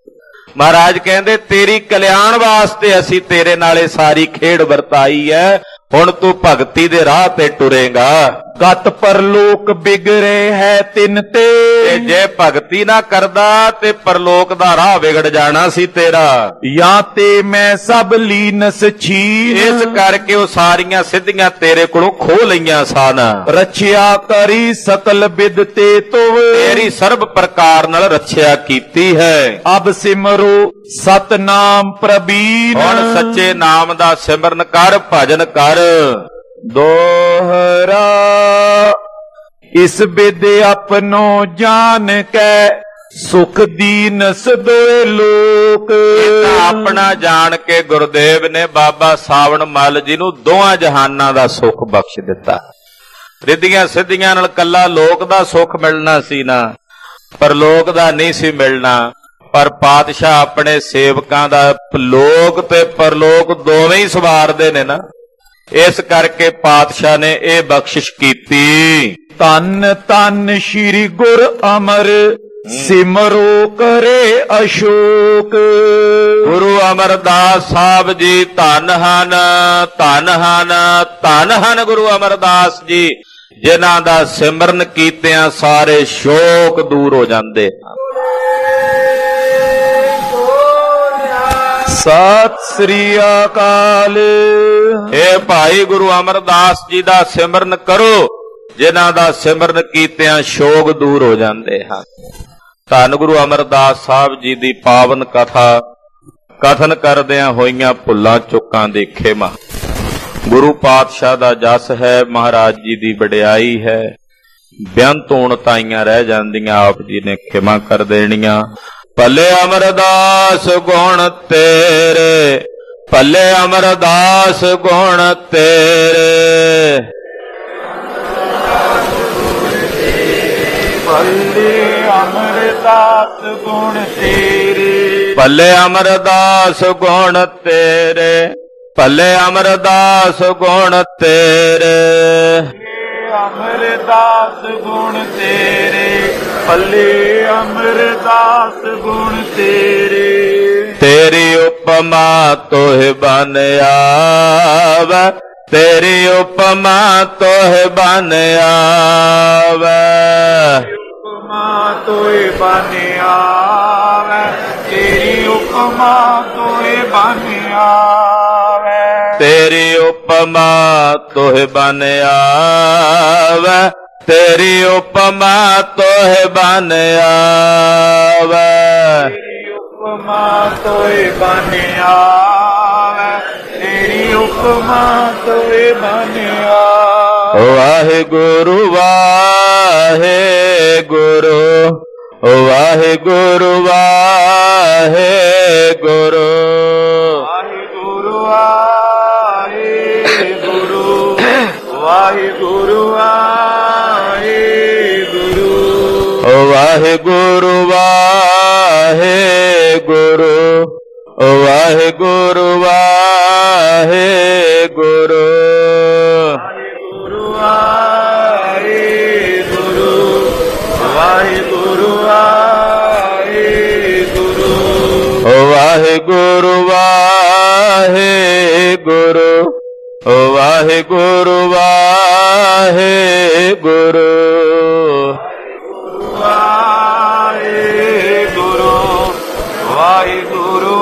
ਮਹਾਰਾਜ ਕਹਿੰਦੇ ਤੇਰੀ ਕਲਿਆਣ ਵਾਸਤੇ ਅਸੀਂ ਤੇਰੇ ਨਾਲੇ ਸਾਰੀ ਖੇਡ ਵਰਤਾਈ ਹੈ, ਹੁਣ ਤੂੰ ਭਗਤੀ ਦੇ ਰਾਹ ਤੇ ਟੁਰੇਗਾ। ਗਤ ਪਰਲੋਕ ਬਿਗੜੇ ਹੈ ਤਿਨ ਤੇ, ਜੇ ਭਗਤੀ ਨਾ ਕਰਦਾ ਤੇ ਪਰਲੋਕ ਦਾ ਰਾਹ ਵਿਗੜ ਜਾਣਾ ਸੀ ਤੇਰਾ। ਜਾਂ ਤੇ ਮੈਂ ਸਭ ਲੀਨਸ ਛੀਨ, ਇਸ ਕਰਕੇ ਉਹ ਸਾਰੀਆਂ ਸਿੱਧੀਆਂ ਤੇਰੇ ਕੋਲੋਂ ਖੋਹ ਲਈਆਂ ਸਨ। ਰਚਿਆ ਕਰੀ ਸਕਲ ਬਿਦ ਤੇ ਤੁਵ, ਤੇਰੀ ਸਰਬ ਪ੍ਰਕਾਰ ਨਾਲ ਰੱਛਿਆ ਕੀਤੀ ਹੈ। ਅਬ ਸਿਮਰੋ ਸਤਨਾਮ ਪ੍ਰਬੀਨ, ਹੁਣ ਸੱਚੇ ਨਾਮ ਦਾ ਸਿਮਰਨ ਕਰ, ਭਜਨ ਕਰ। ਦੋਹਰਾ ਇਸ ਬਿਦ ਆਪਨੋ ਜਾਣ ਕੈ, ਸੁਖ ਦੀਨਸ ਦੋਏ ਲੋਕ। ਆਪਣਾ ਜਾਣ ਕੇ ਗੁਰਦੇਵ ਨੇ ਬਾਬਾ ਸਾਵਣ ਮੱਲ ਜੀ ਨੂੰ ਦੋਹਾਂ ਜਹਾਨਾਂ ਦਾ ਸੁੱਖ ਬਖਸ਼ ਦਿੱਤਾ। ਰਿੱਧੀਆਂ ਸਿੱਧੀਆਂ ਨਾਲ ਕੱਲਾ ਲੋਕ ਦਾ ਸੁੱਖ ਮਿਲਣਾ ਸੀ ਨਾ, ਪਰਲੋਕ ਦਾ ਨਹੀਂ ਸੀ ਮਿਲਣਾ। ਪਰ ਪਾਤਸ਼ਾਹ ਆਪਣੇ ਸੇਵਕਾਂ ਦਾ ਲੋਕ ਤੇ ਪਰਲੋਕ ਦੋਵੇਂ ਹੀ ਸਵਾਰਦੇ ਨੇ ਨਾ, ਇਸ ਕਰਕੇ ਪਾਤਸ਼ਾਹ ਨੇ ਇਹ ਬਖਸ਼ਿਸ਼ ਕੀਤੀ। ਧੰਨ ਧੰਨ ਸ਼੍ਰੀ ਗੁਰ ਅਮਰ, ਸਿਮਰੋ ਕਰੇ ਅਸ਼ੋਕ। ਗੁਰੂ ਅਮਰਦਾਸ ਸਾਹਿਬ ਜੀ ਧੰਨ ਹਨ, ਧੰਨ ਹਨ, ਧੰਨ ਹਨ ਗੁਰੂ ਅਮਰਦਾਸ ਜੀ, ਜਿਨ੍ਹਾਂ ਦਾ ਸਿਮਰਨ ਕੀਤਿਆਂ ਸਾਰੇ ਸ਼ੋਕ ਦੂਰ ਹੋ ਜਾਂਦੇ ਹਨ। ਸਤਿ ਸ੍ਰੀ ਅਕਾਲ। ਇਹ ਭਾਈ ਗੁਰੂ ਅਮਰਦਾਸ ਜੀ ਦਾ ਸਿਮਰਨ ਕਰੋ, ਜਿਨ੍ਹਾਂ ਦਾ ਸਿਮਰਨ ਕੀਤਿਆਂ ਸ਼ੋਕ ਦੂਰ ਹੋ ਜਾਂਦੇ ਹਨ। ਧੰਨ ਗੁਰੂ ਅਮਰਦਾਸ ਸਾਹਿਬ ਜੀ ਦੀ ਪਾਵਨ ਕਥਾ ਕਥਨ ਕਰਦਿਆਂ ਹੋਈਆਂ ਭੁੱਲਾਂ ਚੁੱਕਾਂ ਦੀ ਖਿਮਾ। ਗੁਰੂ ਪਾਤਸ਼ਾਹ ਦਾ ਜਸ ਹੈ, ਮਹਾਰਾਜ ਜੀ ਦੀ ਵਡਿਆਈ ਹੈ। ਬੇਅੰਤ ਉਣਤਾਈਆਂ ਰਹਿ ਜਾਂਦੀਆਂ, ਆਪ ਜੀ ਨੇ ਖਿਮਾ ਕਰ ਦੇਣੀਆਂ। ਭਲੇ ਅਮਰਦਾਸ ਗੁਣ ਤੇਰੇ, ਭਲੇ ਅਮਰਦਾਸ ਗੁਣ ਤੇਰੇ, ਭਲੇ ਅਮਰਦਾਸ ਗੁਣ ਤੇਰੇ, ਭਲੇ ਅਮਰਦਾਸ ਗੁਣ ਤੇਰੇ, ਭਲੇ ਅਮਰਦਾਸ ਗੁਣ ਤੇਰੇ, ਅਮਰਦਾਸ ਗੁਣ ਤੇਰੇ, ਭਲੇ ਅਮਰਦਾਸ ਗੁਣ ਤੇਰੇ। ਤੇਰੀ ਉਪਮਾ ਤੋਹਿ ਬਨ ਆਵੈ, ਤੇਰੀ ਉਪਮਾ ਤੋਹਿ ਬਨ ਆਵੈ, ਉਪਮਾ ਤੋਹਿ ਬਨ ਆਵੈ, ਤੇਰੀ ਉਪਮਾ ਤੋਹਿ ਬਨ ਆਵੈ, ਤੇਰੀ ਉਪਮਾ ਤੋਹਿ ਬਨ ਆਵੈ, ਤੇਰੀ ਉਪਮਾ ਤੋਹਿ ਬਨ ਆਵੈ, ਤੇਰੀ ਉਪਮਾ ਤੋਹਿ ਬਨ ਆਵੈ, ਤੇਰੀ ਉਪਮਾ ਤੋਹਿ ਬਨ ਆਵੈ। ਵਾਹਿਗੁਰੂ ਵਾਹਿਗੁਰੂ, ਵਾਹਿਗੁਰੂ ਵਾਹਿਗੁਰੂ, ਵਾਹਿਗੁਰੂ ਵਾਹਿਗੁਰੂ, ਵਾਹਿਗੁਰੂ ਵਾਹਿਗੁਰੂ, ਵਾਹਿਗੁਰੂ ਵਾਹਿਗੁਰੂ, ਵਾਹਿਗੁਰੂ ਵਾਹਿਗੁਰੂ, ਵਾਹਿਗੁਰੂ ਵਾਹਿਗੁਰੂ, ਵਾਹਿਗੁਰੂ ਵਾਹਿਗੁਰੂ, ਵਾਹਿਗੁਰੂ ਵਾਹਿਗੁਰੂ, ਵਾਹਿਗੁਰੂ ਵਾਹਿਗੁਰੂ, ਵਾਹਿਗੁਰੂ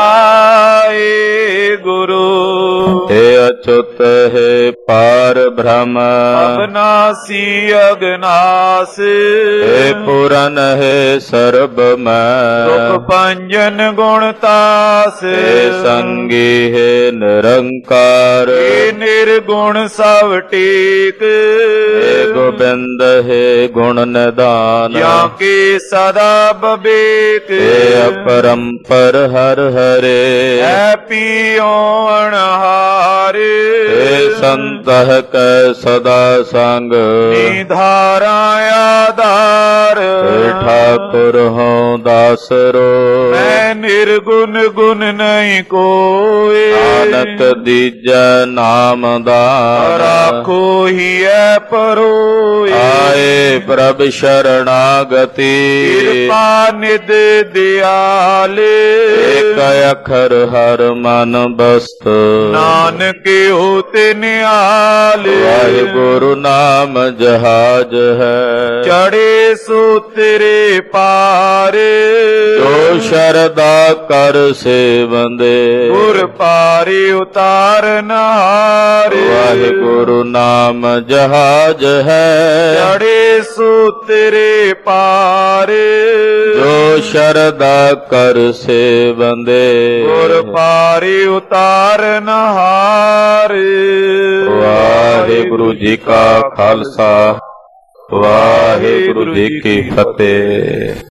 ਵਾਹਿਗੁਰੂ। हे अच्युत हे पार ब्रह्म, अविनाशी अगनास, हे पूरन हे सर्वमय, दुख भंजन गुणतास, हे संगी हे निरंकार, हे निर्गुण सब टेक, हे गोविंद हे गुण निदान, या के सदा बबेक, हे अपरंपर हर हरे, है पियो अनहार, हे संतह कै सदा संग, निधारा आधार, हे ठाकुर ਠਾਕੁਰ ਹਉ ਦਾਸਰੋ ਮੈਂ ਨਿਰਗੁਣ ਗੁਣ ਨਹੀਂ ਕੋਏ ਨਾਨਕ ਦੀਜੈ ਨਾਮ ਦਾ ਰਾਖੋ ਹੀਐ ਪਰੋਏ ਆਏ ਪ੍ਰਭ ਸ਼ਰਣਾਗਤੀ ਕਿਰਪਾ ਨਿਧ ਦਿਆਲੇ ਏਕ ਅੱਖਰ ਹਰ ਮਨ ਬਸਤ ਨਾਨਕ ਹੋਤੇ ਨਿਆਲੇ ਵਾਹਿਗੁਰੂ ਨਾਮ ਜਹਾਜ ਹੈ ਚੜੇ ਸੋ ਤੇਰੇ ਪਾਰੇ ਜੋ ਸ਼ਰਦਾ ਕਰ ਸੇਵੰਦੇ ਗੁਰ ਪਾਰੇ ਉਤਾਰਨ ਹਾਰੇ ਵਾਹਿਗੁਰੂ ਨਾਮ ਜਹਾਜ ਹੈ ਚੜੇ ਸੋ ਤੇਰੇ ਪਾਰੇ ਜੋ ਸ਼ਰਦਾ ਕਰ ਸੇਵੰਦੇ ਗੁਰ ਪਾਰੇ ਉਤਾਰਨ ਹਾਰੇ ਵਾਹਿਗੁਰੂ ਜੀ ਕਾ ਖਾਲਸਾ ਵਾਹਿਗੁਰੂ ਜੀ ਕੀ ਫਤਿਹ।